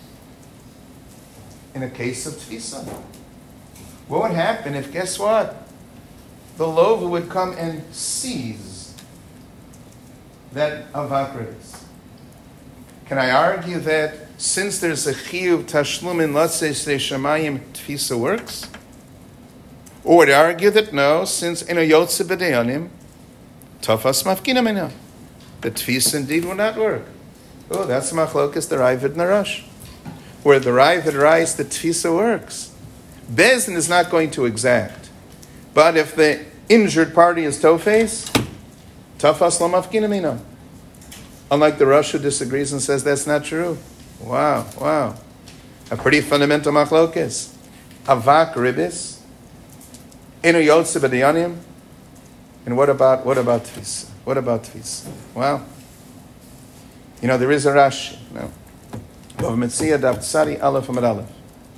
in a case of tfisa? What would happen if, guess what? The lova would come and seize that avak ribis. Can I argue that since there's a chiyuv tashlumin, let's say sidei shamayim, tfisa works? Or would argue that no, since Eino Yotze B'Dayanim, tafas mafkina mina, the tfisa indeed will not work. Oh, that's machlokas the Ravid and the Rosh, where the Ravid writes the tfisa works. Bezdin is not going to exact, but if the injured party is tofes, tafas lo mafkina mina. Unlike the Rosh who disagrees and says that's not true. Wow, wow, a pretty fundamental machlokas. Avak ribis. Eino Yotze B'Dayanim. And what about what about tfisa? What about tfisa? Well, you know, there is a Rashi. No. Metzia Daf Tzadi Aleph Amud Aleph.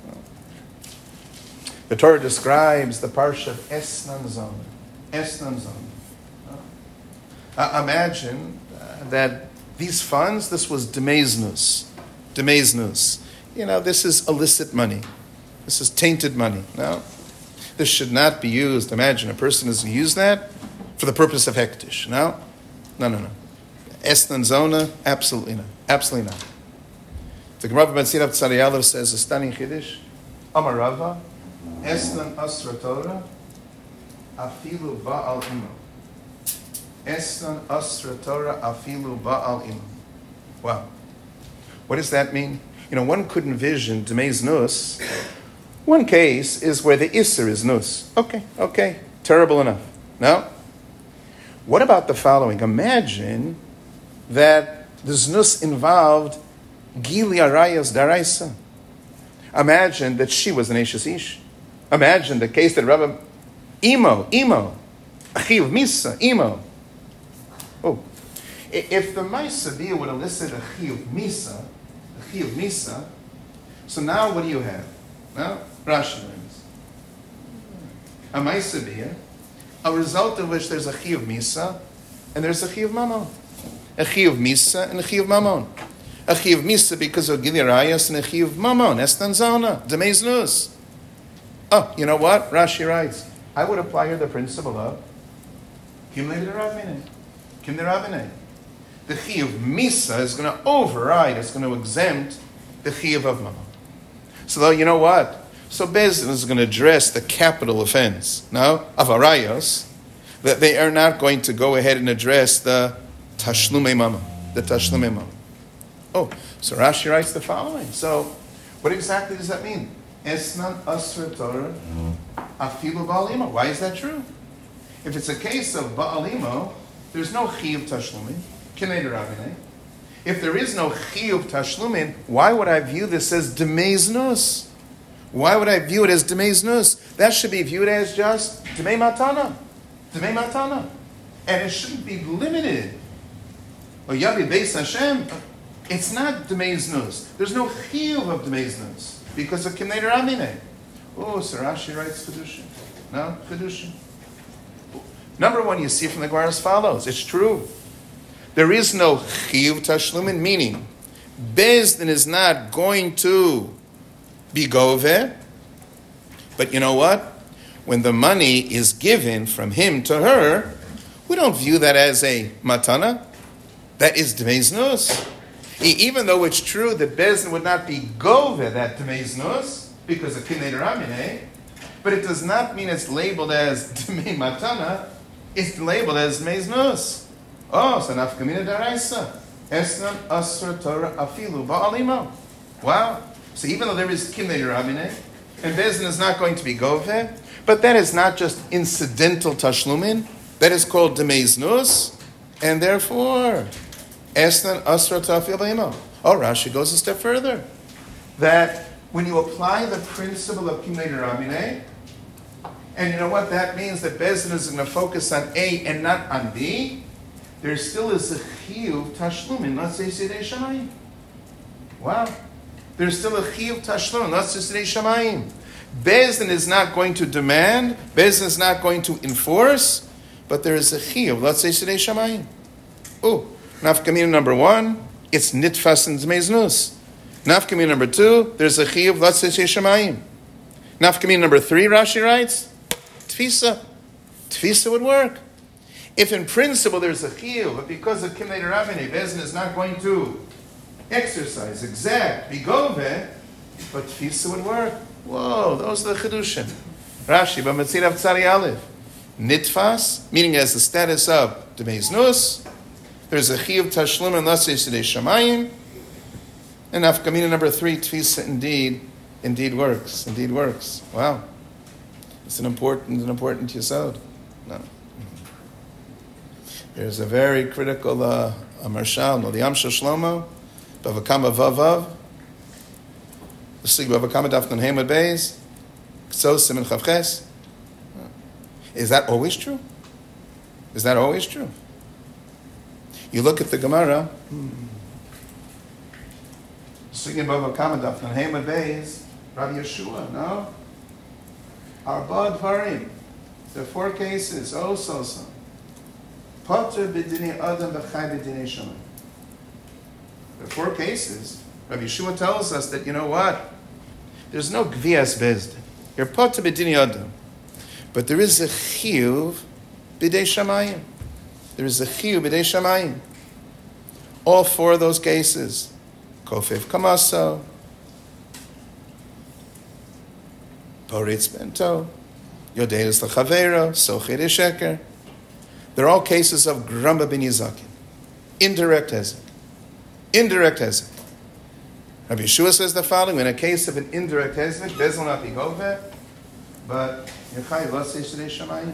The Torah describes the parsha of Esnan Zona. Esnan Zona. Uh, imagine uh, that these funds, this was demeznus. Demeznus. You know, this is illicit money. This is tainted money. No? This should not be used. Imagine a person is going to use that for the purpose of hektish. No? No, no, no. Esnan Zona, absolutely not. Absolutely not. The Gemara of Metzia Daf Tzadi Aleph says, a stunning chiddush, Amar Rava, Esnan Asra Torah, Afilu Ba'al Imo. Esnan Asra Torah, Afilu Ba'al Imo. Wow. What does that mean? You know, one could envision Demez Nus. One case is where the Isser is Nus. Okay, okay, terrible enough. No? What about the following? Imagine that the Znus involved Gili Arayas Daraisa. Imagine that she was an Eshes Ish. Imagine the case that Rabbi Imo, Imo, Achiv Misa, Imo. Oh, if the Maisavia would elicit Achiv Misa, Achiv Misa, so now what do you have? Now, Rashi learns. A Maisavia, a result of which there's a Achiv Misa, and there's a Achiv Mamon. A Achiv Misa and a Achiv Mamon. A Achiv Misa because of Gili Arayas and a Achiv Mamon, Esnan Zona, Demez Nus. Oh, you know what? Rashi writes, I would apply here the principle of Kim Le Rabbeinu. Kim Le Rabbeinu. The Chiyuv Misa is going to override, it's going to exempt the Chiyuv of Mamon. So, you know what? So Bezdin is going to address the capital offense, no? Of Arayos, that they are not going to go ahead and address the Tashlume Mamon. The Tashlume Mamon. Oh, so Rashi writes the following. So, what exactly does that mean? Esnan Asra Torah Afilu Ba'alimo. Why is that true? If it's a case of Ba'alimo, there's no Chiyuv Tashlumi, Kinei D'Rabbanai. If there is no chiyuv tashlumin, why would I view this as demei znus? Why would I view it as demei znus? That should be viewed as just demei matana. Demei matana. And it shouldn't be limited. Or yavi beis Hashem. It's not demei znus. There's no chiyuv of demei znus because of kimnei ramine. Oh, so Rashi writes kedushin. No, kedushin. Number one, you see from the Gemara as follows. It's true. There is no chiyuv tashlumin, meaning Beis Din is not going to be goveh. But you know what? When the money is given from him to her, we don't view that as a matana. That is demei znus. Even though it's true that Beis Din would not be goveh that demei znus because of kinei ramine, but it does not mean it's labeled as demei matana. It's labeled as demei znus. Oh, so nafkamina daraisa. Esnan asr Torah afilu ba'alimo. Wow. So even though there is kinei ramine, and Beis Din is not going to be goveh, but that is not just incidental tashlumin. That is called demei znus, and therefore, esnan asra tafil b'imo. Oh, Rashi goes a step further. That when you apply the principle of kinei ramine, and you know what that means, that Beis Din is going to focus on A and not on B, there still is a chiyuv tashlumin. Let's say sidei shamayim. Wow. There's still a chiyuv tashlumin. Let's say sidei shamayim. Beis Din is not going to demand. Beis Din is not going to enforce. But there is a chiyuv. Let's say sidei shamayim. Oh, nafkamina number one, it's nitfas and demei znus. Nafkamina number two, there's a chiyuv. Let's say sidei shamayim. Nafkamina number three, Rashi writes, tfisa. Tfisa would work. If in principle there's a chiyuv, but because of kimnei ramine, Beis Din is not going to exercise, exact, be goveh, but tfisa would work. Whoa, those are the chidushim. Rashi, b'matzir av tzari aleph. Nitfas, meaning as the status of demei znus. There's a chiyuv tashlum and lasei sidei shamayim. And nafkamina number three, tfisa indeed, indeed works, indeed works. Wow. It's an important, an important yesod. No. There's a very critical uh, a marshal, no, the Amshel Shlomo, Bavakama Vavav, the Sig Bavakama Dafnan Hamad Beis, Kso Simen Chavches. Is that always true? Is that always true? You look at the Gemara, Sig Bavakama Dafnan Hamad Beis, Rabbi Yeshua, no? Arba Dvarim, there are four cases, oh so so. Potter b'dinei adam v'chai b'dinei shamayim. There are four cases. Rabbi Yeshua tells us that, you know what? There's no gvias Beis Din. You're potter b'dinei adam. But there is a chiyuv b'dei shamayim. There is a chiyuv b'dei shamayim. All four of those cases. Kofev kamaso. Poritz bento. Yodeus l'chavero. Socher sheker. They're all cases of gramba bin yizakin. Indirect hezek. Indirect hezek. Rabbi Yeshua says the following: in a case of an indirect hezek, Beis Din will not be goveh, but yechai lasei sidei shamayim.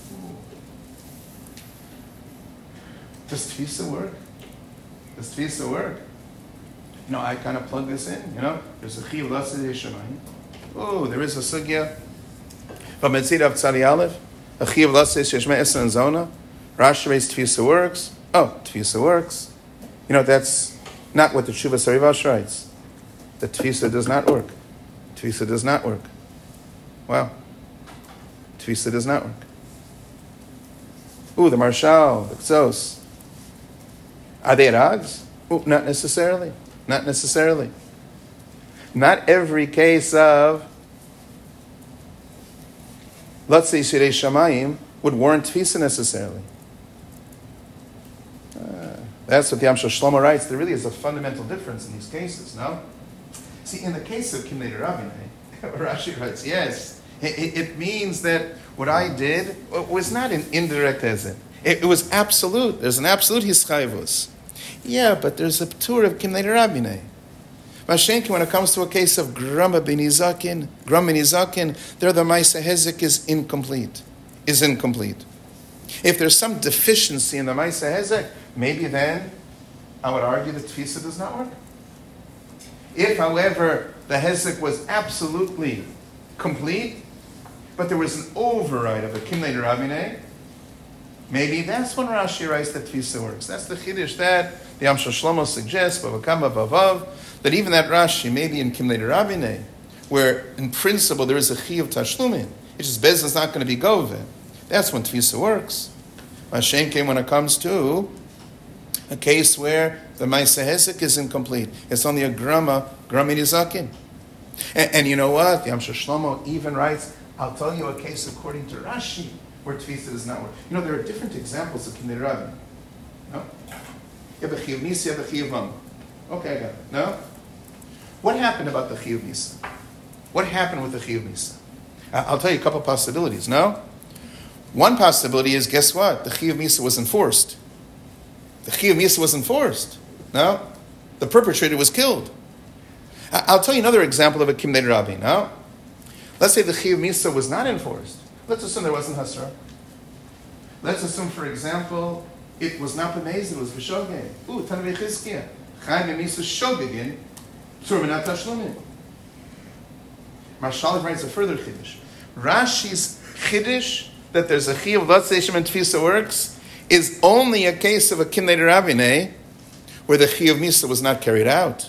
Does tfisa work? Does tfisa work? You know, I kind of plug this in. You know, there's a chiyuv lasei sidei shamayim. Oh, there is a sugya. But Metzid of Tzadi Aleph, a chiyuv lasei sheshme esen zona. Rashi raised tfisa works. Oh, tfisa works. You know, that's not what the Tshuva Sarivash writes. The tfisa does not work. Tfisa does not work. Wow. Tfisa does not work. Ooh, the Marshal, the Ksos. Are they at odds? Ooh, not necessarily. Not necessarily. Not every case of, let's say, Shirei Shamayim would warrant tfisa necessarily. Uh, that's what the Amshel Shlomo writes. There really is a fundamental difference in these cases, no? See, in the case of Kimnei Rabinei, Rashi writes, yes, it, it, it means that what I did was not an indirect hezek. It, it was absolute. There's an absolute hischayvus. Yeah, but there's a tour of Kimnei Rabinei. Mashenki, when it comes to a case of grama bin yizakin, gram bin yizakin, there the Maisa Hezek is incomplete. Is incomplete. If there's some deficiency in the Maisa Hezek, maybe then I would argue that Tfisa does not work. If, however, the Hezek was absolutely complete, but there was an override of a Kimnei Rabinei, maybe that's when Rashi writes that Tfisa works. That's the Chiddush that the Amshel Shlomo suggests, Bavakama Vavav, that even that Rashi, maybe in Kimnei Rabinei, where in principle there is a Chi of Tashlumin, it's just Bez is not going to be Gove. That's when Tfisa works. Hashem came when it comes to a case where the Maaseh Hezek is incomplete. It's only a grama, grama nizakin. And, and you know what? The Amshel Shlomo even writes, I'll tell you a case according to Rashi where Tfisa does not work. You know, there are different examples of Kimnei Rabbi. No? You have a Chiyuv Misa, you have a Chiyuv Mam. Okay, I got it. No? What happened about the Chiyuv Misa? What happened with the Chiyuv Misa? I'll tell you a couple possibilities, no? One possibility is, guess what? The Chiyuv Misa was enforced. The Chiyuv Misa was enforced. No? The perpetrator was killed. I'll tell you another example of a Kimnei Rabbi, no? Let's say the Chiyuv Misa was not enforced. Let's assume there wasn't Hasra. Let's assume, for example, it was not B'mezid, it was B'shogeg. Ooh, Tanavei Chizkiah. Chaim B'misa Shogegin, Tzurminat Tashlumin. Marshalov writes a further Chiddush. Rashi's Chiddush, that there's a Chiyuv Latzei and Tfisa works, is only a case of a Kimnei Rabinei where the Chiyuv Misa was not carried out.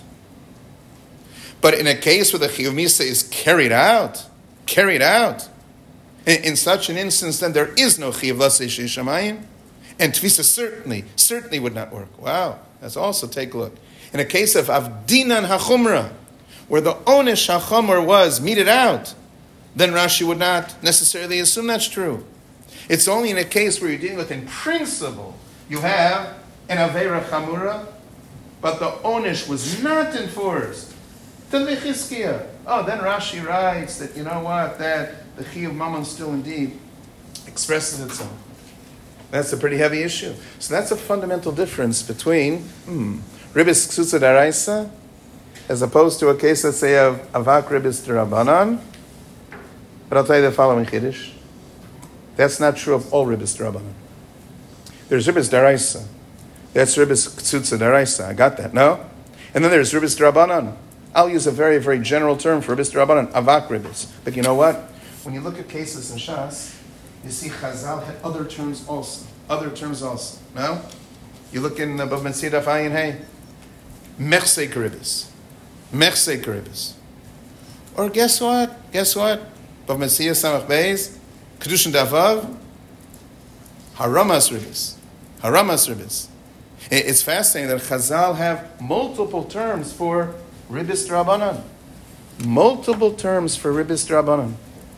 But in a case where the Chiyuv Misa is carried out, carried out, in, in such an instance, then there is no Chiyuv Latzei Shamayim, and Tfisa certainly, certainly would not work. Wow, let's also take a look. In a case of Avdinan HaChumra, where the Onesh HaChumra was meted out, then Rashi would not necessarily assume that's true. It's only in a case where you're dealing with, in principle, you have an Aveira Chamura, but the Onish was not enforced. Then Mechizkiah. Oh, then Rashi writes that, you know what, that the Chiyuv Mammon still indeed expresses itself. That's a pretty heavy issue. So that's a fundamental difference between hmm, Ribis Ksutza Daraisa, as opposed to a case, let's say, of Avak Ribis D'Rabbanan. But I'll tell you the following Chiddush. That's not true of all Ribis D'Rabbanan. There's Ribis Daraisa. That's Ribis Ksutza Daraisa. I got that, no? And then there's Ribis D'Rabbanan. I'll use a very, very general term for Ribis D'Rabbanan, Avak Ribis. But you know what? When you look at cases in Shas, you see Chazal had other terms also. Other terms also. No? You look in Bav Metzid Af Ayin Hey. Mechsei Ribis. Mechsei Ribis. Or guess what? Guess what? Bav Metzid Samach Beis. Kedushin Davav. Haramas Ribis. Haramas Ribis. It's fascinating that Chazal have multiple terms for Ribis D'Rabbanan. Multiple terms for Ribis D'Rabbanan.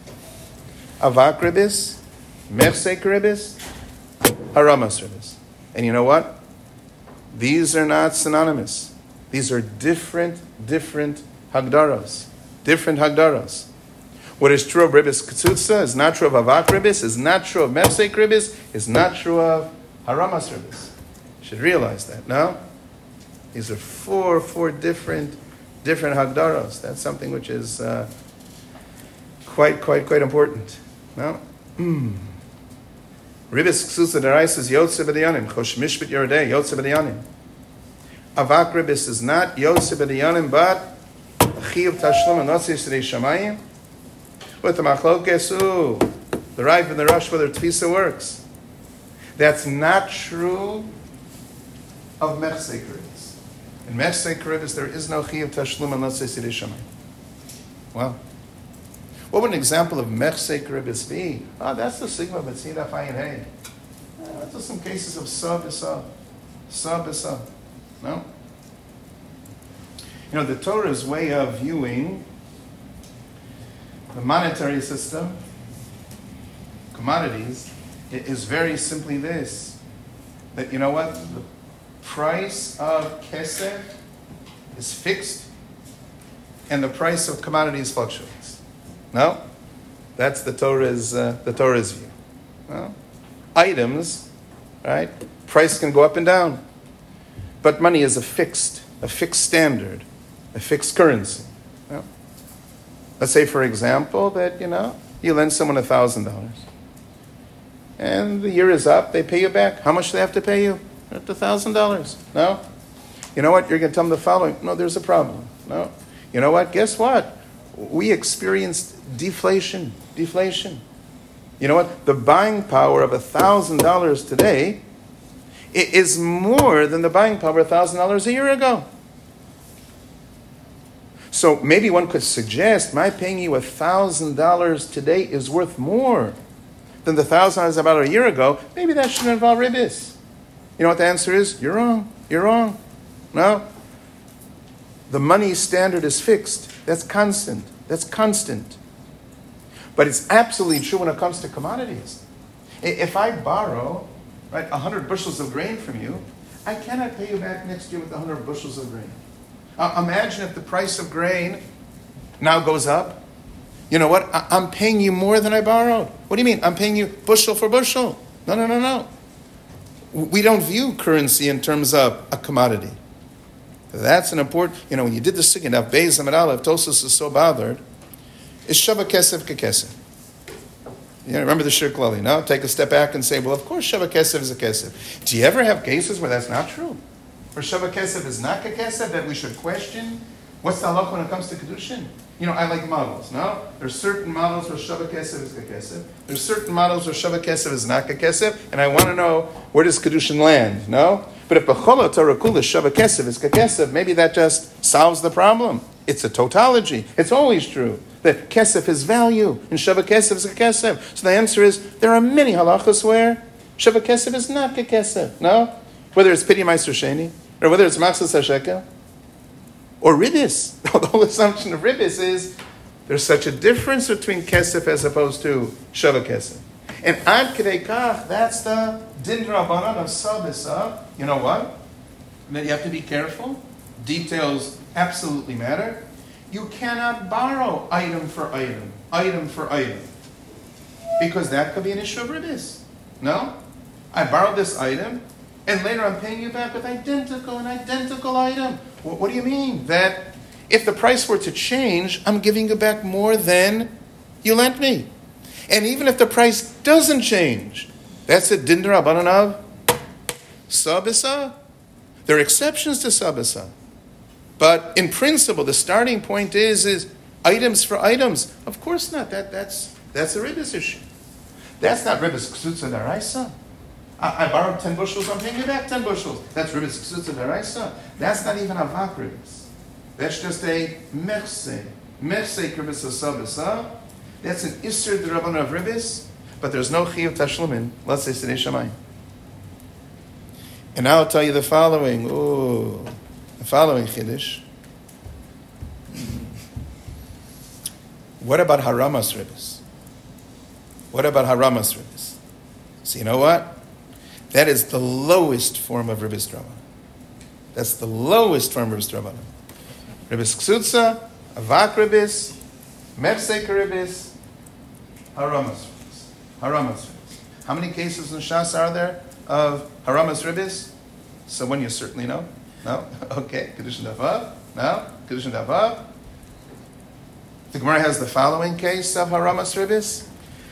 Avak Ribis, Mechsek Ribis, Haramas Ribis. And you know what? These are not synonymous. These are different, different Hagdaros. Different Hagdaros. What is true of Ribis Ktsutsa is not true of Avak Ribis, is not true of Mechsek Ribis, is not true of Haramas Ribis. You should realize that, no? These are four, four different, different Hagdaros. That's something which is uh, quite, quite, quite important. No? Mm. Ribis Ksusa Darais is Yotze B'Dayanim. Chosh Mishpit Yerodei, Yotze B'Dayanim. Avak Ribis is not Yotze B'Dayanim, but Chiyuv Tashlum and Notzi Yisrei Shamayim. With the Machlokesu, the Rav and the Rosh, whether Tfisa works. That's not true of Mechsek Ribis. In Mechsek Ribis, there is no Chiyuv Tashlum and Notzi Yisrei Shamayim. Wow. What would an example of Mechsek Ribis be? Oh, that's the Sigma B'tzid Af Ayin Hey. That's just some cases of Sab B'Sab. Sab B'Sab. No? You know, the Torah's way of viewing the monetary system, commodities, is very simply this. That, you know what? The price of Kesef is fixed and the price of commodities fluctuates. No? That's the Torah's, uh, the Torah's view. No? Items, right? Price can go up and down. But money is a fixed, a fixed standard, a fixed currency. No? Let's say, for example, that, you know, you lend someone one thousand dollars. And the year is up, they pay you back. How much do they have to pay you? one thousand dollars. No? You know what? You're going to tell them the following. No, there's a problem. No. You know what? Guess what? We experienced deflation. Deflation. You know what? The buying power of one thousand dollars today is more than the buying power of one thousand dollars a year ago. So maybe one could suggest my paying you one thousand dollars today is worth more than the one thousand dollars about a year ago. Maybe that shouldn't involve ribbis. You know what the answer is? You're wrong. You're wrong. No. The money standard is fixed. That's constant. That's constant. But it's absolutely true when it comes to commodities. If I borrow, right, one hundred bushels of grain from you, I cannot pay you back next year with one hundred bushels of grain. Uh, imagine if the price of grain now goes up. You know what? I- I'm paying you more than I borrowed. What do you mean? I'm paying you bushel for bushel. No, no, no, no. We don't view currency in terms of a commodity. That's an important, you know, when you did the Sugya, now Beis Amid Aleph, Tosfos is so bothered, is Shava Kesef Kekesef. You know, remember the Shir Klali, no? Take a step back and say, well, of course Shava Kesef is a Kesef. Do you ever have cases where that's not true? Where Shava Kesef is not Kekesef, that we should question? What's the halakha when it comes to Kedushin? You know, I like models, no? There's certain models where Shava Kesef is Kekesef. There's certain models where Shava Kesef is not Kekesef, and I want to know, where does Kedushin land, no? But if B'chol Torah Kula Shava Kesef is Kekesef, maybe that just solves the problem. It's a tautology. It's always true that Kesef is value, and Shava Kesef is Kekesef. So the answer is, there are many halachas where Shava Kesef is not Kekesef, no? Whether it's Pidi Meister Sheni, or whether it's Machzas HaShekel, or Ribbis. The whole assumption of Ribbis is there's such a difference between Kesef as opposed to Shava Kesef. And Ad Kedei Kach, that's the Din Rabbanan of Sabisa. You know what? That you have to be careful. Details absolutely matter. You cannot borrow item for item, item for item. Because that could be an issue of Ribbis. No? I borrowed this item, and later I'm paying you back with identical, an identical item. What, what do you mean? That if the price were to change, I'm giving you back more than you lent me. And even if the price doesn't change, that's a din d'Rabbanan of Sabisa. There are exceptions to Sabisa. But in principle, the starting point is, is items for items. Of course not. That, that's, that's a Ribbis issue. That's not Ribbis Ksutza Daraisa. I, I borrowed ten bushels, I'm paying you back ten bushels. That's Ribbis Ksutza Daraisa. That's not even a Vak Ribbis. That's just a Merse. Merse Ribbis Sabisa. That's an Isser D'Rabbanan of Ribbis, but there's no Chiyuv Tashlumin. Let's say Sidei Shamayim. And now I'll tell you the following. Ooh, the following Chiddush. What about Haramas Ribbis? What about Haramas Ribbis? So you know what? That is the lowest form of Ribbis D'Rabbanan. That's the lowest form of Ribbis D'Rabbanan. Ribbis Ksutza, Avak Ribbis, Mefsek Ribbis, Haramas Ribbis. Haramas Ribbis. How many cases in Shas are there of Haramas Ribbis? Someone you certainly know? No? Okay. Kedushin Davav? No? Kedushin Davav? The Gemara has the following case of Haramas Ribbis.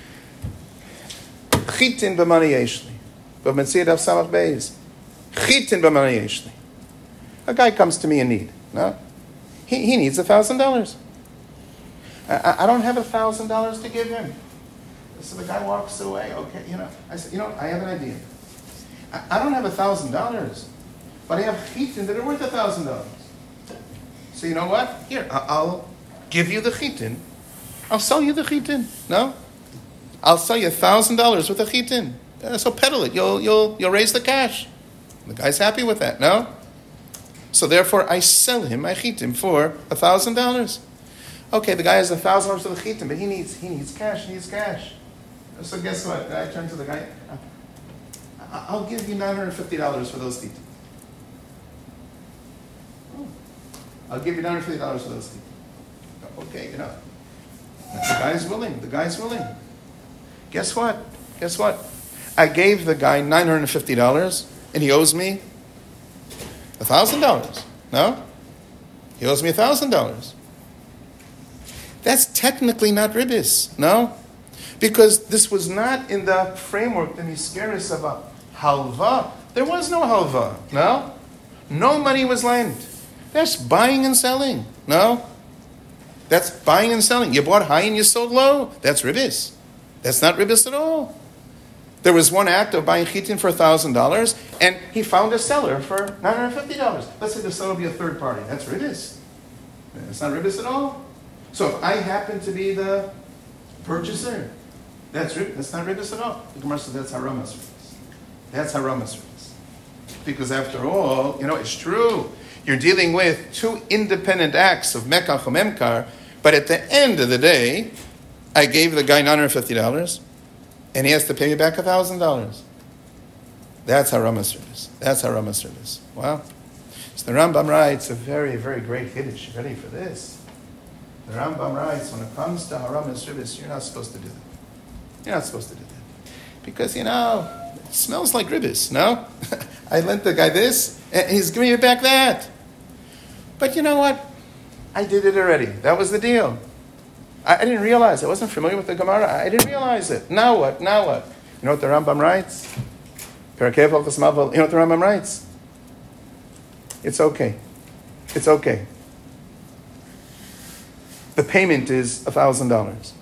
Chitin b'mani yeshli. B'metziyad av samach beis. Chitin b'mani yeshli. A guy comes to me in need. No? He, he needs a thousand dollars. I don't have a thousand dollars to give him. So the guy walks away. Okay, you know, I said, you know, I have an idea. I, I don't have a thousand dollars, but I have chitin that are worth a thousand dollars. So you know what? Here, I'll give you the chitin. I'll sell you the chitin. No, I'll sell you a thousand dollars with a chitin. Uh, so peddle it. You'll you'll you'll raise the cash. The guy's happy with that. No. So therefore, I sell him my chitin for a thousand dollars. Okay, the guy has a thousand dollars for the chitin, but he needs he needs cash. He needs cash. So guess what? I turn to the guy. I'll give you nine hundred fifty dollars for those chitin. Oh. I'll give you nine hundred fifty dollars for those chitin. Okay, you know. The guy's willing. The guy's willing. Guess what? Guess what? I gave the guy nine hundred fifty dollars, and he owes me a thousand dollars. No, he owes me a thousand dollars. That's technically not ribbis, no? Because this was not in the framework, the miskeres of a halva. There was no halva, no? No money was lent. That's buying and selling. No? That's buying and selling. You bought high and you sold low. That's ribis. That's not ribis at all. There was one act of buying chitin for one thousand dollars, and he found a seller for nine hundred fifty dollars. Let's say the seller will be a third party. That's ribis. It's not ribis at all. So if I happen to be the purchaser, that's rib- that's not ribis at all. The Gemara says that's haramas ribis. That's haramas ribis. Because after all, you know, it's true. You're dealing with two independent acts of mekach and memkar, but at the end of the day, I gave the guy nine hundred fifty dollars, and he has to pay me back one thousand dollars. That's haramas ribis. That's haramas ribis. Wow. So the Rambam writes a very, very great Kiddush. Ready for this? The Rambam writes, when it comes to haramas ribis, you're not supposed to do that. You're not supposed to do that. Because, you know, it smells like ribis, no? I lent the guy this, and he's giving me back that. But you know what? I did it already. That was the deal. I, I didn't realize. I wasn't familiar with the Gemara. I didn't realize it. Now what? Now what? You know what the Rambam writes? Perakei Hilchos Malva. You know what the Rambam writes? It's okay. It's okay. The payment is one thousand dollars.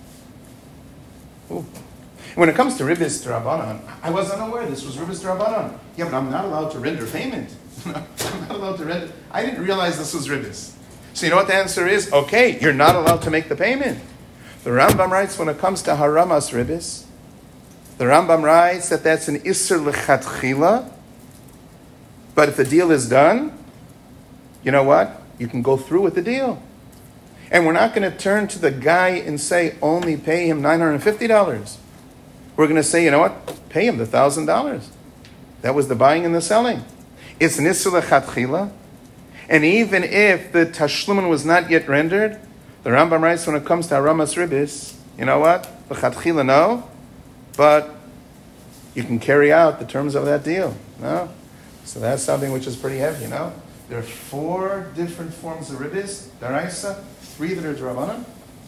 When it comes to ribis d'Rabbanan, I wasn't aware this was ribis d'Rabbanan. Yeah, but I'm not allowed to render payment. I'm not allowed to render. I didn't realize this was ribis. So you know what the answer is? Okay, you're not allowed to make the payment. The Rambam writes when it comes to haramas ribis, the Rambam writes that that's an isser lechatchila. But if the deal is done, you know what? You can go through with the deal. And we're not going to turn to the guy and say, only pay him nine hundred fifty dollars. We're going to say, you know what? Pay him the one thousand dollars. That was the buying and the selling. It's an isur lechatchila. And even if the tashlumin was not yet rendered, the Rambam writes when it comes to haramas ribis, you know what? Lechatchila, no. But you can carry out the terms of that deal. No? So that's something which is pretty heavy, you know? There are four different forms of ribis, daraisa, three that are d'Rabbanan.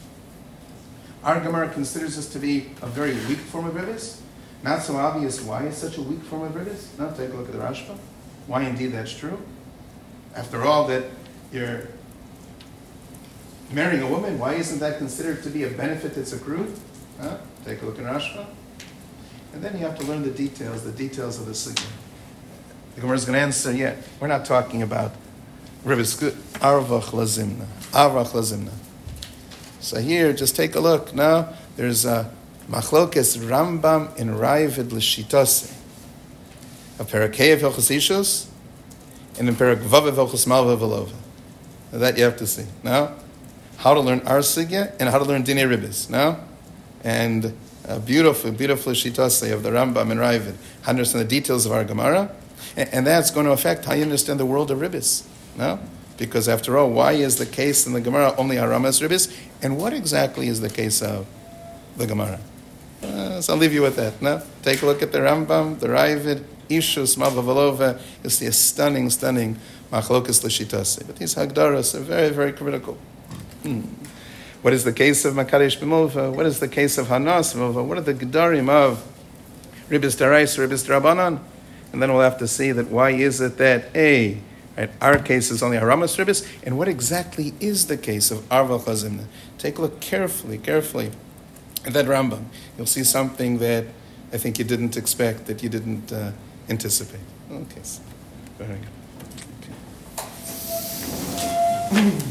Our Gemara considers this to be a very weak form of ribis. Not so obvious why it's such a weak form of ribis. Now take a look at the Rashba. Why indeed that's true. After all, that you're marrying a woman, why isn't that considered to be a benefit that's accrued? Huh? Take a look at Rashba. And then you have to learn the details, the details of the sugya. The Gemara is going to answer, yeah, we're not talking about ribis, arvach lazimna, arvach lazimna. So here, just take a look. Now, there's a machlokes Rambam in Ravid l'shitase, a perakei of Hilchos Ishus, and in perak vav of Hilchos Malva v'lova. That you have to see. Now, how to learn our sugya and how to learn dinei ribis. Now, and a beautiful, beautiful shitase of the Rambam in Ravid. Understand the details of our Gemara. And that's going to affect how you understand the world of ribis. No? Because after all, why is the case in the Gemara only haramas ribis? And what exactly is the case of the Gemara? Uh, so I'll leave you with that. No? Take a look at the Rambam, the Ravid, Ishus, Malva V'lova. You'll see a stunning, stunning machlokas l'shitase. But these hagdaras are very, very critical. Hmm. What is the case of Makadesh b'milva? What is the case of Hanas b'milva? What are the gedarim of ribis darais, ribis d'Rabbanan? And then we'll have to see that why is it that A, right, our case is only haramas ribis, and what exactly is the case of arvach lazimna? Take a look carefully, carefully at that Rambam. You'll see something that I think you didn't expect, that you didn't uh, anticipate. Okay, so, very good. Okay.